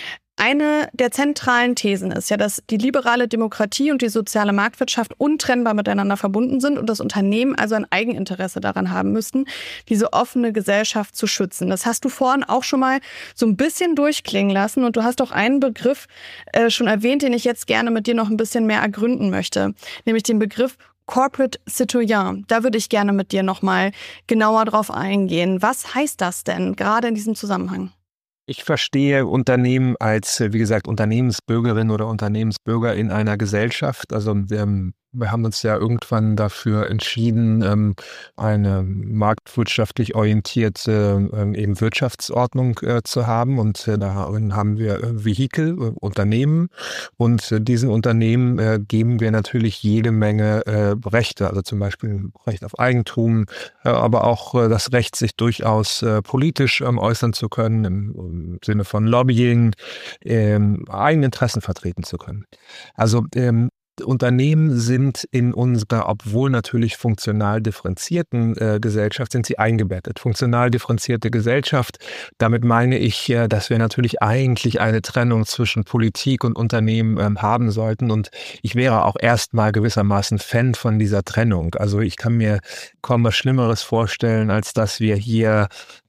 Eine der zentralen Thesen ist ja, dass die liberale Demokratie und die soziale Marktwirtschaft untrennbar miteinander verbunden sind und das Unternehmen also ein Eigeninteresse daran haben müssten, diese offene Gesellschaft zu schützen. Das hast du vorhin auch schon mal so ein bisschen durchklingen lassen und du hast auch einen Begriff äh, schon erwähnt, den ich jetzt gerne mit dir noch ein bisschen mehr ergründen möchte, nämlich den Begriff Corporate Citoyen. Da würde ich gerne mit dir noch mal genauer drauf eingehen. Was heißt das denn gerade in diesem Zusammenhang? Ich verstehe Unternehmen als, wie gesagt, Unternehmensbürgerin oder Unternehmensbürger in einer Gesellschaft. Also ähm, wir haben uns ja irgendwann dafür entschieden, ähm, eine marktwirtschaftlich orientierte ähm, eben Wirtschaftsordnung äh, zu haben. Und äh, darin haben wir äh, Vehikel, äh, Unternehmen. Und äh, diesen Unternehmen äh, geben wir natürlich jede Menge äh, Rechte. Also zum Beispiel Recht auf Eigentum, äh, aber auch äh, das Recht, sich durchaus äh, politisch ähm, äußern zu können, im, im Sinne von Lobbying, ähm, eigene Interessen vertreten zu können. Also ähm, Unternehmen sind in unserer, obwohl natürlich funktional differenzierten äh, Gesellschaft, sind sie eingebettet. Funktional differenzierte Gesellschaft, damit meine ich, äh, dass wir natürlich eigentlich eine Trennung zwischen Politik und Unternehmen ähm, haben sollten. Und ich wäre auch erstmal gewissermaßen Fan von dieser Trennung. Also ich kann mir kaum was Schlimmeres vorstellen, als dass wir hier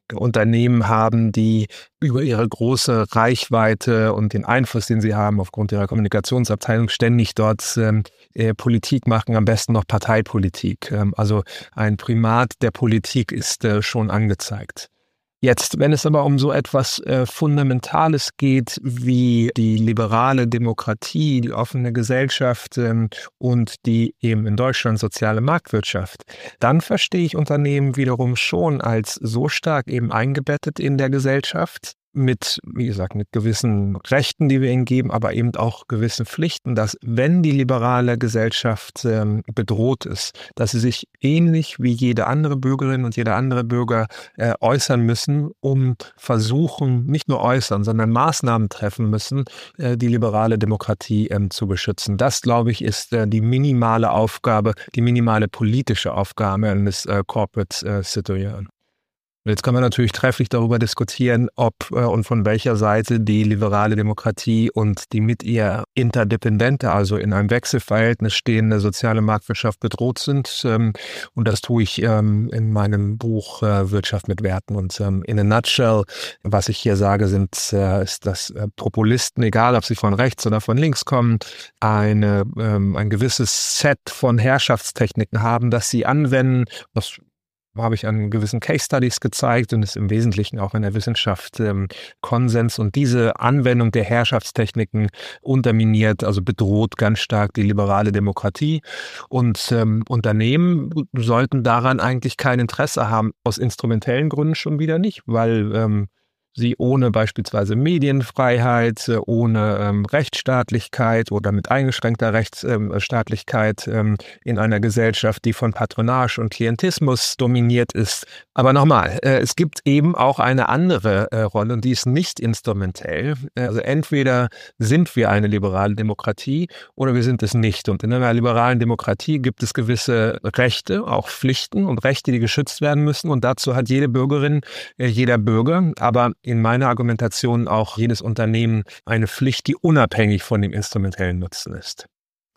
Unternehmen haben, die über ihre große Reichweite und den Einfluss, den sie haben aufgrund ihrer Kommunikationsabteilung, ständig dort ähm, äh, Politik machen, am besten noch Parteipolitik. Ähm, also ein Primat der Politik ist äh, schon angezeigt. Jetzt, wenn es aber um so etwas äh, Fundamentales geht, wie die liberale Demokratie, die offene Gesellschaft ähm, und die eben in Deutschland soziale Marktwirtschaft, dann verstehe ich Unternehmen wiederum schon als so stark eben eingebettet in der Gesellschaft, mit, wie gesagt, mit gewissen Rechten, die wir ihnen geben, aber eben auch gewissen Pflichten, dass wenn die liberale Gesellschaft ähm, bedroht ist, dass sie sich ähnlich wie jede andere Bürgerin und jeder andere Bürger äh, äußern müssen, um versuchen, nicht nur äußern, sondern Maßnahmen treffen müssen, äh, die liberale Demokratie ähm, zu beschützen. Das, glaube ich, ist äh, die minimale Aufgabe, die minimale politische Aufgabe eines äh, Corporate äh, Citoyen. Jetzt kann man natürlich trefflich darüber diskutieren, ob äh, und von welcher Seite die liberale Demokratie und die mit ihr interdependente, also in einem Wechselverhältnis stehende soziale Marktwirtschaft bedroht sind. Ähm, und das tue ich ähm, in meinem Buch äh, Wirtschaft mit Werten. Und ähm, in a nutshell, was ich hier sage, sind, äh, ist, dass äh, Populisten, egal ob sie von rechts oder von links kommen, eine, ähm, ein gewisses Set von Herrschaftstechniken haben, das sie anwenden, was habe ich an gewissen Case Studies gezeigt und ist im Wesentlichen auch in der Wissenschaft ähm, Konsens. Und diese Anwendung der Herrschaftstechniken unterminiert, also bedroht ganz stark die liberale Demokratie. Und ähm, Unternehmen sollten daran eigentlich kein Interesse haben, aus instrumentellen Gründen schon wieder nicht, weil ähm, sie ohne beispielsweise Medienfreiheit, ohne ähm, Rechtsstaatlichkeit oder mit eingeschränkter Rechtsstaatlichkeit ähm, in einer Gesellschaft, die von Patronage und Klientismus dominiert ist. Aber nochmal, äh, es gibt eben auch eine andere äh, Rolle und die ist nicht instrumentell. Also entweder sind wir eine liberale Demokratie oder wir sind es nicht. Und in einer liberalen Demokratie gibt es gewisse Rechte, auch Pflichten und Rechte, die geschützt werden müssen. Und dazu hat jede Bürgerin, äh, jeder Bürger, aber in meiner Argumentation auch jedes Unternehmen eine Pflicht, die unabhängig von dem instrumentellen Nutzen ist.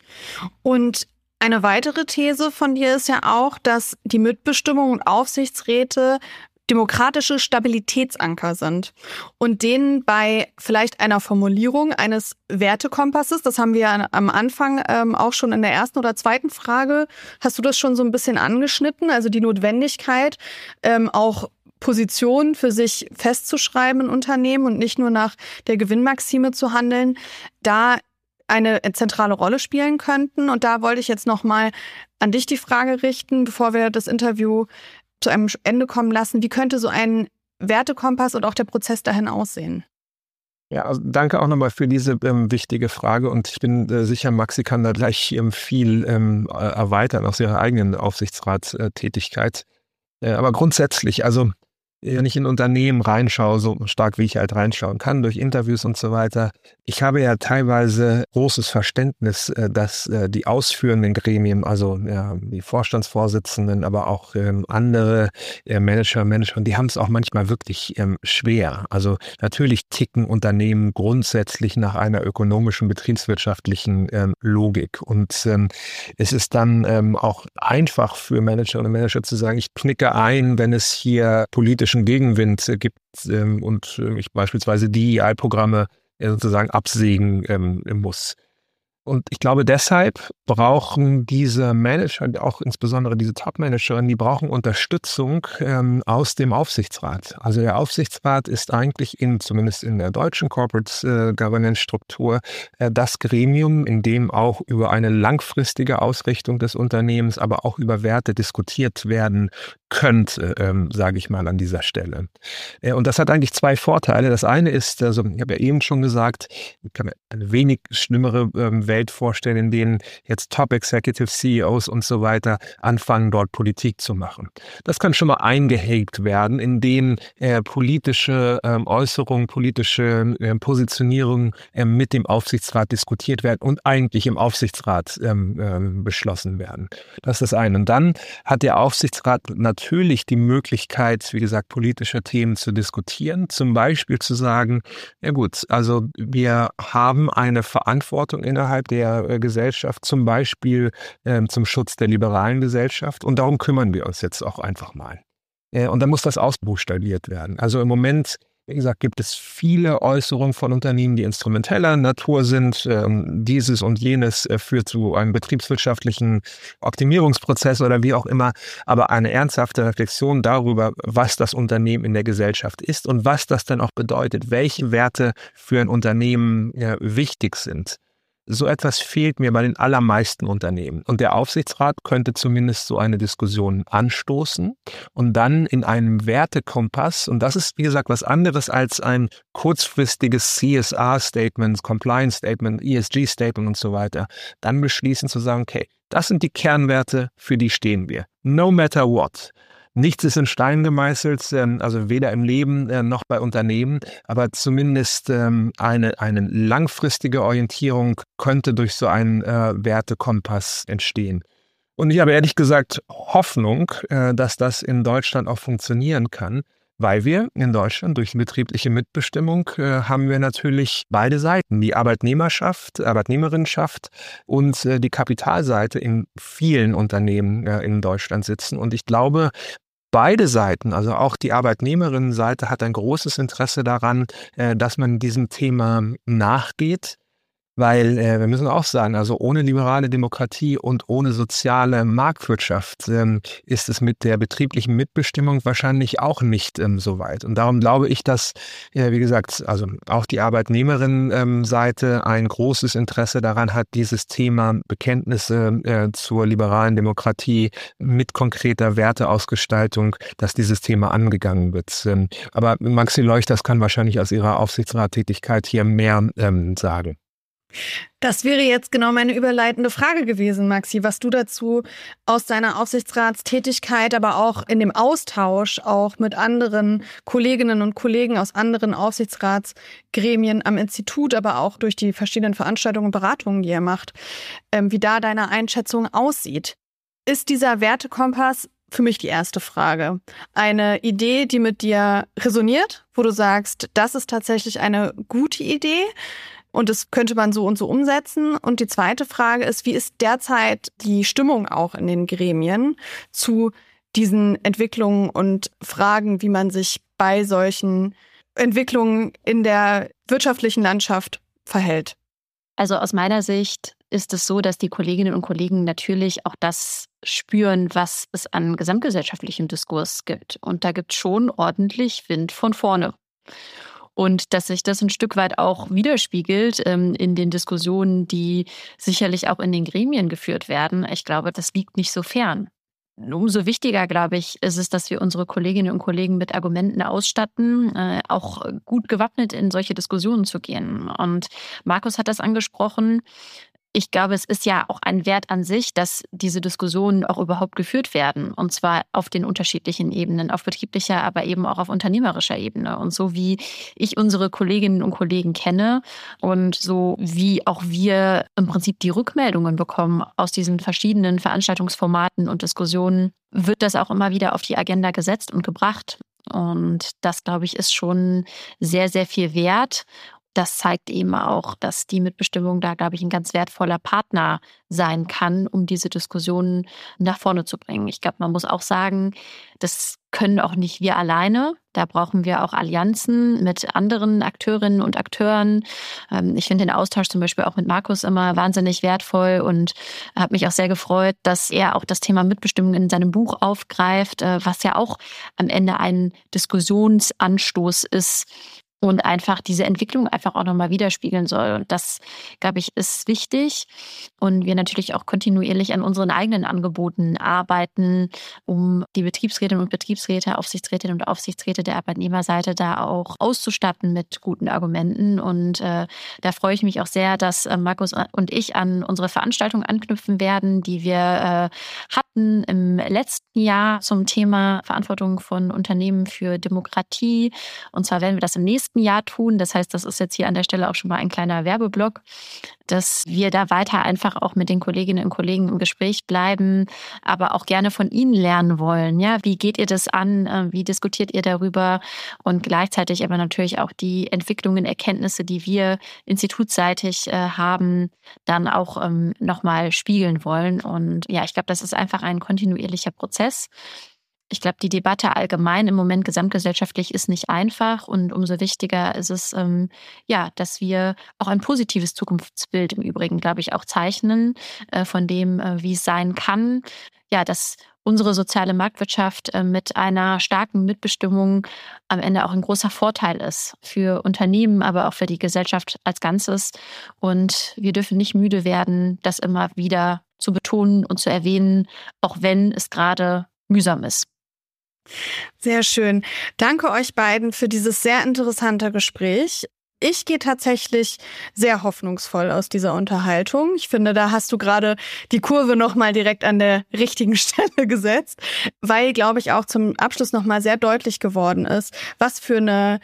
Und eine weitere These von dir ist ja auch, dass die Mitbestimmung und Aufsichtsräte demokratische Stabilitätsanker sind und denen bei vielleicht einer Formulierung eines Wertekompasses, das haben wir ja am Anfang ähm, auch schon in der ersten oder zweiten Frage, hast du das schon so ein bisschen angeschnitten, also die Notwendigkeit, ähm, auch Positionen für sich festzuschreiben in Unternehmen und nicht nur nach der Gewinnmaxime zu handeln, da eine zentrale Rolle spielen könnten. Und da wollte ich jetzt nochmal an dich die Frage richten, bevor wir das Interview zu einem Ende kommen lassen. Wie könnte so ein Wertekompass und auch der Prozess dahin aussehen? Ja, also danke auch nochmal für diese ähm, wichtige Frage und ich bin äh, sicher, Maxi kann da gleich ähm, viel ähm, erweitern aus ihrer eigenen Aufsichtsratstätigkeit. Äh, aber grundsätzlich, also wenn ich in Unternehmen reinschaue, so stark wie ich halt reinschauen kann, durch Interviews und so weiter, ich habe ja teilweise großes Verständnis, dass die ausführenden Gremien, also ja, die Vorstandsvorsitzenden, aber auch ähm, andere äh, Manager, Manager, die haben es auch manchmal wirklich ähm, schwer. Also natürlich ticken Unternehmen grundsätzlich nach einer ökonomischen, betriebswirtschaftlichen ähm, Logik. Und ähm, es ist dann ähm, auch einfach für Managerinnen und Manager zu sagen, ich knicke ein, wenn es hier politisch Gegenwind gibt ähm, und äh, ich beispielsweise die E I-Programme äh, sozusagen absägen ähm, muss. Und ich glaube, deshalb brauchen diese Manager, auch insbesondere diese Top-Managerinnen, die brauchen Unterstützung ähm, aus dem Aufsichtsrat. Also der Aufsichtsrat ist eigentlich in, zumindest in der deutschen Corporate äh, Governance-Struktur, äh, das Gremium, in dem auch über eine langfristige Ausrichtung des Unternehmens, aber auch über Werte diskutiert werden könnte, ähm, sage ich mal an dieser Stelle. Äh, und das hat eigentlich zwei Vorteile. Das eine ist, also ich habe ja eben schon gesagt, ich kann mir eine wenig schlimmere ähm, Welt vorstellen, in denen jetzt Top-Executive C E Os und so weiter anfangen, dort Politik zu machen. Das kann schon mal eingehegt werden, in denen äh, politische ähm, Äußerungen, politische äh, Positionierungen äh, mit dem Aufsichtsrat diskutiert werden und eigentlich im Aufsichtsrat ähm, äh, beschlossen werden. Das ist das eine. Und dann hat der Aufsichtsrat natürlich die Möglichkeit, wie gesagt, politische Themen zu diskutieren, zum Beispiel zu sagen, ja gut, also wir haben eine Verantwortung innerhalb der äh, Gesellschaft, zum Beispiel äh, zum Schutz der liberalen Gesellschaft und darum kümmern wir uns jetzt auch einfach mal. Und dann muss das ausbuchstabiert werden. Also im Moment, wie gesagt, gibt es viele Äußerungen von Unternehmen, die instrumenteller Natur sind. Dieses und jenes führt zu einem betriebswirtschaftlichen Optimierungsprozess oder wie auch immer. Aber eine ernsthafte Reflexion darüber, was das Unternehmen in der Gesellschaft ist und was das dann auch bedeutet, welche Werte für ein Unternehmen wichtig sind. So etwas fehlt mir bei den allermeisten Unternehmen. Und der Aufsichtsrat könnte zumindest so eine Diskussion anstoßen und dann in einem Wertekompass, und das ist, wie gesagt, was anderes als ein kurzfristiges C S R-Statement, Compliance-Statement, E S G-Statement und so weiter, dann beschließen zu sagen, okay, das sind die Kernwerte, für die stehen wir. No matter what. Nichts ist in Stein gemeißelt, also weder im Leben noch bei Unternehmen, aber zumindest eine, eine langfristige Orientierung könnte durch so einen Wertekompass entstehen. Und ich habe ehrlich gesagt Hoffnung, dass das in Deutschland auch funktionieren kann, weil wir in Deutschland durch die betriebliche Mitbestimmung äh, haben wir natürlich beide Seiten, die Arbeitnehmerschaft, Arbeitnehmerinnenschaft und äh, die Kapitalseite in vielen Unternehmen äh, in Deutschland sitzen. Und ich glaube, beide Seiten, also auch die Arbeitnehmerinnenseite, hat ein großes Interesse daran, äh, dass man diesem Thema nachgeht. Weil äh, wir müssen auch sagen, also ohne liberale Demokratie und ohne soziale Marktwirtschaft ähm, ist es mit der betrieblichen Mitbestimmung wahrscheinlich auch nicht ähm, so weit. Und darum glaube ich, dass, äh, wie gesagt, also auch die Arbeitnehmerinnenseite ähm, ein großes Interesse daran hat, dieses Thema Bekenntnisse äh, zur liberalen Demokratie mit konkreter Werteausgestaltung, dass dieses Thema angegangen wird. Ähm, aber Maxi Leuchters kann wahrscheinlich aus ihrer Aufsichtsrattätigkeit hier mehr ähm, sagen. Das wäre jetzt genau meine überleitende Frage gewesen, Maxi, was du dazu aus deiner Aufsichtsratstätigkeit, aber auch in dem Austausch auch mit anderen Kolleginnen und Kollegen aus anderen Aufsichtsratsgremien am Institut, aber auch durch die verschiedenen Veranstaltungen und Beratungen, die ihr macht, wie da deine Einschätzung aussieht. Ist dieser Wertekompass, für mich die erste Frage, eine Idee, die mit dir resoniert, wo du sagst, das ist tatsächlich eine gute Idee? Und das könnte man so und so umsetzen. Und die zweite Frage ist, wie ist derzeit die Stimmung auch in den Gremien zu diesen Entwicklungen und Fragen, wie man sich bei solchen Entwicklungen in der wirtschaftlichen Landschaft verhält? Also aus meiner Sicht ist es so, dass die Kolleginnen und Kollegen natürlich auch das spüren, was es an gesamtgesellschaftlichem Diskurs gibt. Und da gibt es schon ordentlich Wind von vorne. Und dass sich das ein Stück weit auch widerspiegelt ähm, in den Diskussionen, die sicherlich auch in den Gremien geführt werden. Ich glaube, das liegt nicht so fern. Umso wichtiger, glaube ich, ist es, dass wir unsere Kolleginnen und Kollegen mit Argumenten ausstatten, äh, auch gut gewappnet in solche Diskussionen zu gehen. Und Markus hat das angesprochen. Ich glaube, es ist ja auch ein Wert an sich, dass diese Diskussionen auch überhaupt geführt werden. Und zwar auf den unterschiedlichen Ebenen, auf betrieblicher, aber eben auch auf unternehmerischer Ebene. Und so wie ich unsere Kolleginnen und Kollegen kenne und so wie auch wir im Prinzip die Rückmeldungen bekommen aus diesen verschiedenen Veranstaltungsformaten und Diskussionen, wird das auch immer wieder auf die Agenda gesetzt und gebracht. Und das, glaube ich, ist schon sehr, sehr viel wert. Das zeigt eben auch, dass die Mitbestimmung da, glaube ich, ein ganz wertvoller Partner sein kann, um diese Diskussionen nach vorne zu bringen. Ich glaube, man muss auch sagen, das können auch nicht wir alleine. Da brauchen wir auch Allianzen mit anderen Akteurinnen und Akteuren. Ich finde den Austausch zum Beispiel auch mit Markus immer wahnsinnig wertvoll und habe mich auch sehr gefreut, dass er auch das Thema Mitbestimmung in seinem Buch aufgreift, was ja auch am Ende ein Diskussionsanstoß ist und einfach diese Entwicklung einfach auch nochmal widerspiegeln soll. Und das, glaube ich, ist wichtig. Und wir natürlich auch kontinuierlich an unseren eigenen Angeboten arbeiten, um die Betriebsrätinnen und Betriebsräte, Aufsichtsrätinnen und Aufsichtsräte der Arbeitnehmerseite da auch auszustatten mit guten Argumenten. Und äh, da freue ich mich auch sehr, dass äh, Markus und ich an unsere Veranstaltung anknüpfen werden, die wir äh, hatten im letzten Jahr zum Thema Verantwortung von Unternehmen für Demokratie. Und zwar werden wir das im nächsten Jahr tun. Das heißt, das ist jetzt hier an der Stelle auch schon mal ein kleiner Werbeblock, dass wir da weiter einfach auch mit den Kolleginnen und Kollegen im Gespräch bleiben, aber auch gerne von Ihnen lernen wollen. Ja, wie geht ihr das an? Wie diskutiert ihr darüber? Und gleichzeitig aber natürlich auch die Entwicklungen, Erkenntnisse, die wir institutsseitig äh, haben, dann auch ähm, nochmal spiegeln wollen. Und ja, ich glaube, das ist einfach ein kontinuierlicher Prozess. Ich glaube, die Debatte allgemein im Moment gesamtgesellschaftlich ist nicht einfach und umso wichtiger ist es, ähm, ja, dass wir auch ein positives Zukunftsbild im Übrigen, glaube ich, auch zeichnen äh, von dem, äh, wie es sein kann. Ja, dass unsere soziale Marktwirtschaft äh, mit einer starken Mitbestimmung am Ende auch ein großer Vorteil ist für Unternehmen, aber auch für die Gesellschaft als Ganzes. Und wir dürfen nicht müde werden, das immer wieder zu betonen und zu erwähnen, auch wenn es gerade mühsam ist. Sehr schön. Danke euch beiden für dieses sehr interessante Gespräch. Ich gehe tatsächlich sehr hoffnungsvoll aus dieser Unterhaltung. Ich finde, da hast du gerade die Kurve nochmal direkt an der richtigen Stelle gesetzt, weil, glaube ich, auch zum Abschluss nochmal sehr deutlich geworden ist, was für eine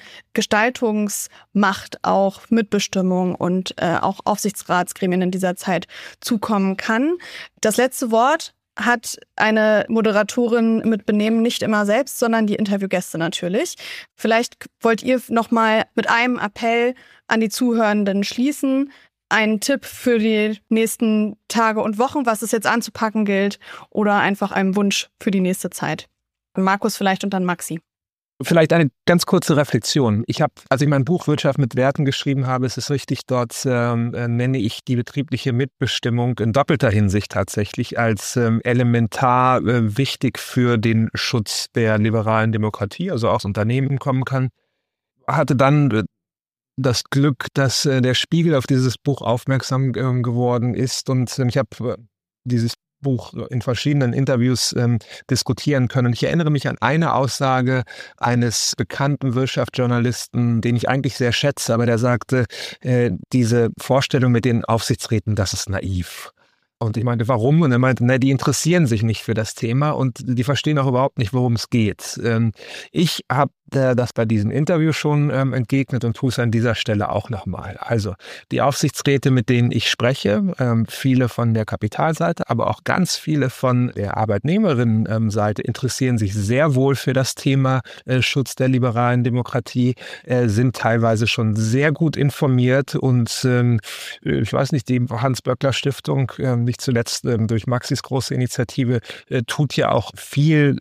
Gestaltungsmacht auch Mitbestimmung und äh, auch Aufsichtsratsgremien in dieser Zeit zukommen kann. Das letzte Wort hat eine Moderatorin mit Benehmen nicht immer selbst, sondern die Interviewgäste natürlich. Vielleicht wollt ihr noch mal mit einem Appell an die Zuhörenden schließen. Einen Tipp für die nächsten Tage und Wochen, was es jetzt anzupacken gilt, oder einfach einen Wunsch für die nächste Zeit. Markus vielleicht und dann Maxi. Vielleicht eine ganz kurze Reflexion. Ich habe, als ich mein Buch Wirtschaft mit Werten geschrieben habe, ist es richtig, dort ähm, äh, nenne ich die betriebliche Mitbestimmung in doppelter Hinsicht tatsächlich als ähm, elementar äh, wichtig für den Schutz der liberalen Demokratie, also auch das Unternehmen kommen kann. Hatte dann äh, das Glück, dass äh, der Spiegel auf dieses Buch aufmerksam äh, geworden ist und äh, ich habe äh, dieses Buch in verschiedenen Interviews ähm, diskutieren können. Ich erinnere mich an eine Aussage eines bekannten Wirtschaftsjournalisten, den ich eigentlich sehr schätze, aber der sagte, äh, diese Vorstellung mit den Aufsichtsräten, das ist naiv. Und ich meinte, warum? Und er meinte, ne, die interessieren sich nicht für das Thema und die verstehen auch überhaupt nicht, worum es geht. Ähm, ich habe äh, das bei diesem Interview schon ähm, entgegnet und tue es an dieser Stelle auch nochmal. Also die Aufsichtsräte, mit denen ich spreche, ähm, viele von der Kapitalseite, aber auch ganz viele von der Arbeitnehmerinnenseite interessieren sich sehr wohl für das Thema äh, Schutz der liberalen Demokratie, äh, sind teilweise schon sehr gut informiert und ähm, ich weiß nicht, die Hans-Böckler-Stiftung, äh, nicht zuletzt ähm, durch Maxis große Initiative, äh, tut ja auch viel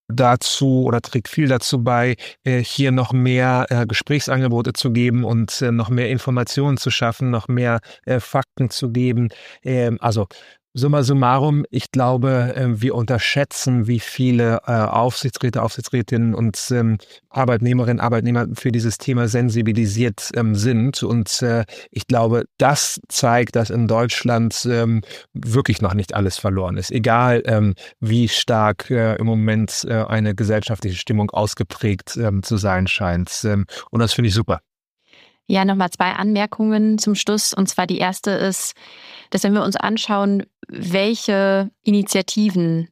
dazu oder trägt viel dazu bei, äh, hier noch mehr äh, Gesprächsangebote zu geben und äh, noch mehr Informationen zu schaffen, noch mehr äh, Fakten zu geben. Äh, also summa summarum, ich glaube, äh, wir unterschätzen, wie viele äh, Aufsichtsräte, Aufsichtsrätinnen und ähm, Arbeitnehmerinnen, Arbeitnehmer für dieses Thema sensibilisiert ähm, sind. Und äh, ich glaube, das zeigt, dass in Deutschland ähm, wirklich noch nicht alles verloren ist. Egal, ähm, wie stark äh, im Moment äh, eine gesellschaftliche Stimmung ausgeprägt ähm, zu sein scheint. Ähm, und das finde ich super. Ja, nochmal zwei Anmerkungen zum Schluss. Und zwar die erste ist, dass wenn wir uns anschauen, welche Initiativen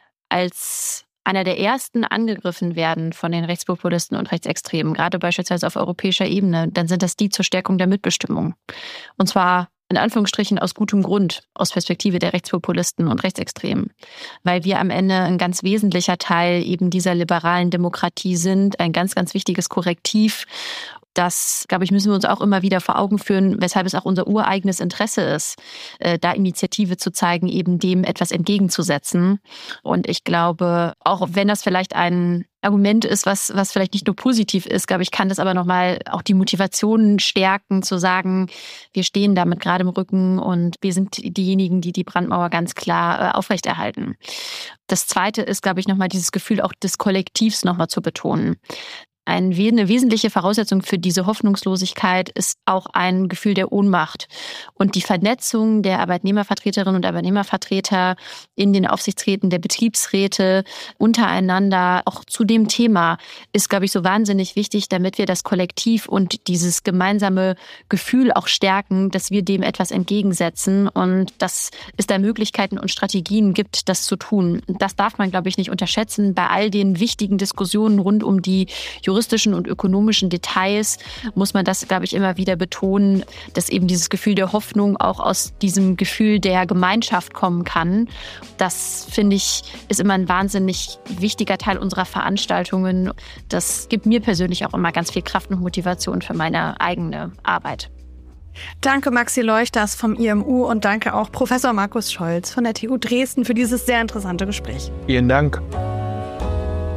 als einer der ersten angegriffen werden von den Rechtspopulisten und Rechtsextremen, gerade beispielsweise auf europäischer Ebene, dann sind das die zur Stärkung der Mitbestimmung. Und zwar in Anführungsstrichen aus gutem Grund, aus Perspektive der Rechtspopulisten und Rechtsextremen. Weil wir am Ende ein ganz wesentlicher Teil eben dieser liberalen Demokratie sind, ein ganz, ganz wichtiges Korrektiv. Das, glaube ich, müssen wir uns auch immer wieder vor Augen führen, weshalb es auch unser ureigenes Interesse ist, äh, da Initiative zu zeigen, eben dem etwas entgegenzusetzen. Und ich glaube, auch wenn das vielleicht ein Argument ist, was, was vielleicht nicht nur positiv ist, glaube ich, kann das aber nochmal auch die Motivation stärken, zu sagen, wir stehen damit gerade im Rücken und wir sind diejenigen, die die Brandmauer ganz klar äh, aufrechterhalten. Das Zweite ist, glaube ich, nochmal dieses Gefühl auch des Kollektivs nochmal zu betonen. Eine wesentliche Voraussetzung für diese Hoffnungslosigkeit ist auch ein Gefühl der Ohnmacht. Und die Vernetzung der Arbeitnehmervertreterinnen und Arbeitnehmervertreter in den Aufsichtsräten der Betriebsräte untereinander auch zu dem Thema ist, glaube ich, so wahnsinnig wichtig, damit wir das Kollektiv und dieses gemeinsame Gefühl auch stärken, dass wir dem etwas entgegensetzen und dass es da Möglichkeiten und Strategien gibt, das zu tun. Das darf man, glaube ich, nicht unterschätzen. Bei all den wichtigen Diskussionen rund um die juristischen und ökonomischen Details muss man das, glaube ich, immer wieder betonen, dass eben dieses Gefühl der Hoffnung auch aus diesem Gefühl der Gemeinschaft kommen kann. Das, finde ich, ist immer ein wahnsinnig wichtiger Teil unserer Veranstaltungen. Das gibt mir persönlich auch immer ganz viel Kraft und Motivation für meine eigene Arbeit. Danke Maxi Leuchters vom I M U und danke auch Professor Markus Scholz von der T U Dresden für dieses sehr interessante Gespräch. Vielen Dank.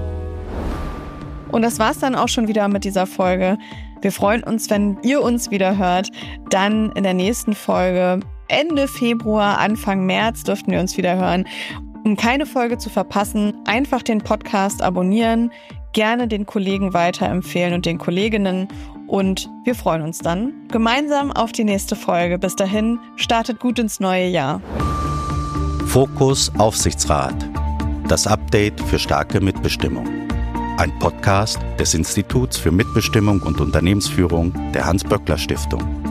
Und das war's dann auch schon wieder mit dieser Folge. Wir freuen uns, wenn ihr uns wieder hört. Dann in der nächsten Folge Ende Februar, Anfang März dürften wir uns wieder hören. Um keine Folge zu verpassen, einfach den Podcast abonnieren, gerne den Kollegen weiterempfehlen und den Kolleginnen. Und wir freuen uns dann gemeinsam auf die nächste Folge. Bis dahin, startet gut ins neue Jahr. Fokus Aufsichtsrat. Das Update für starke Mitbestimmung. Ein Podcast des Instituts für Mitbestimmung und Unternehmensführung der Hans-Böckler-Stiftung.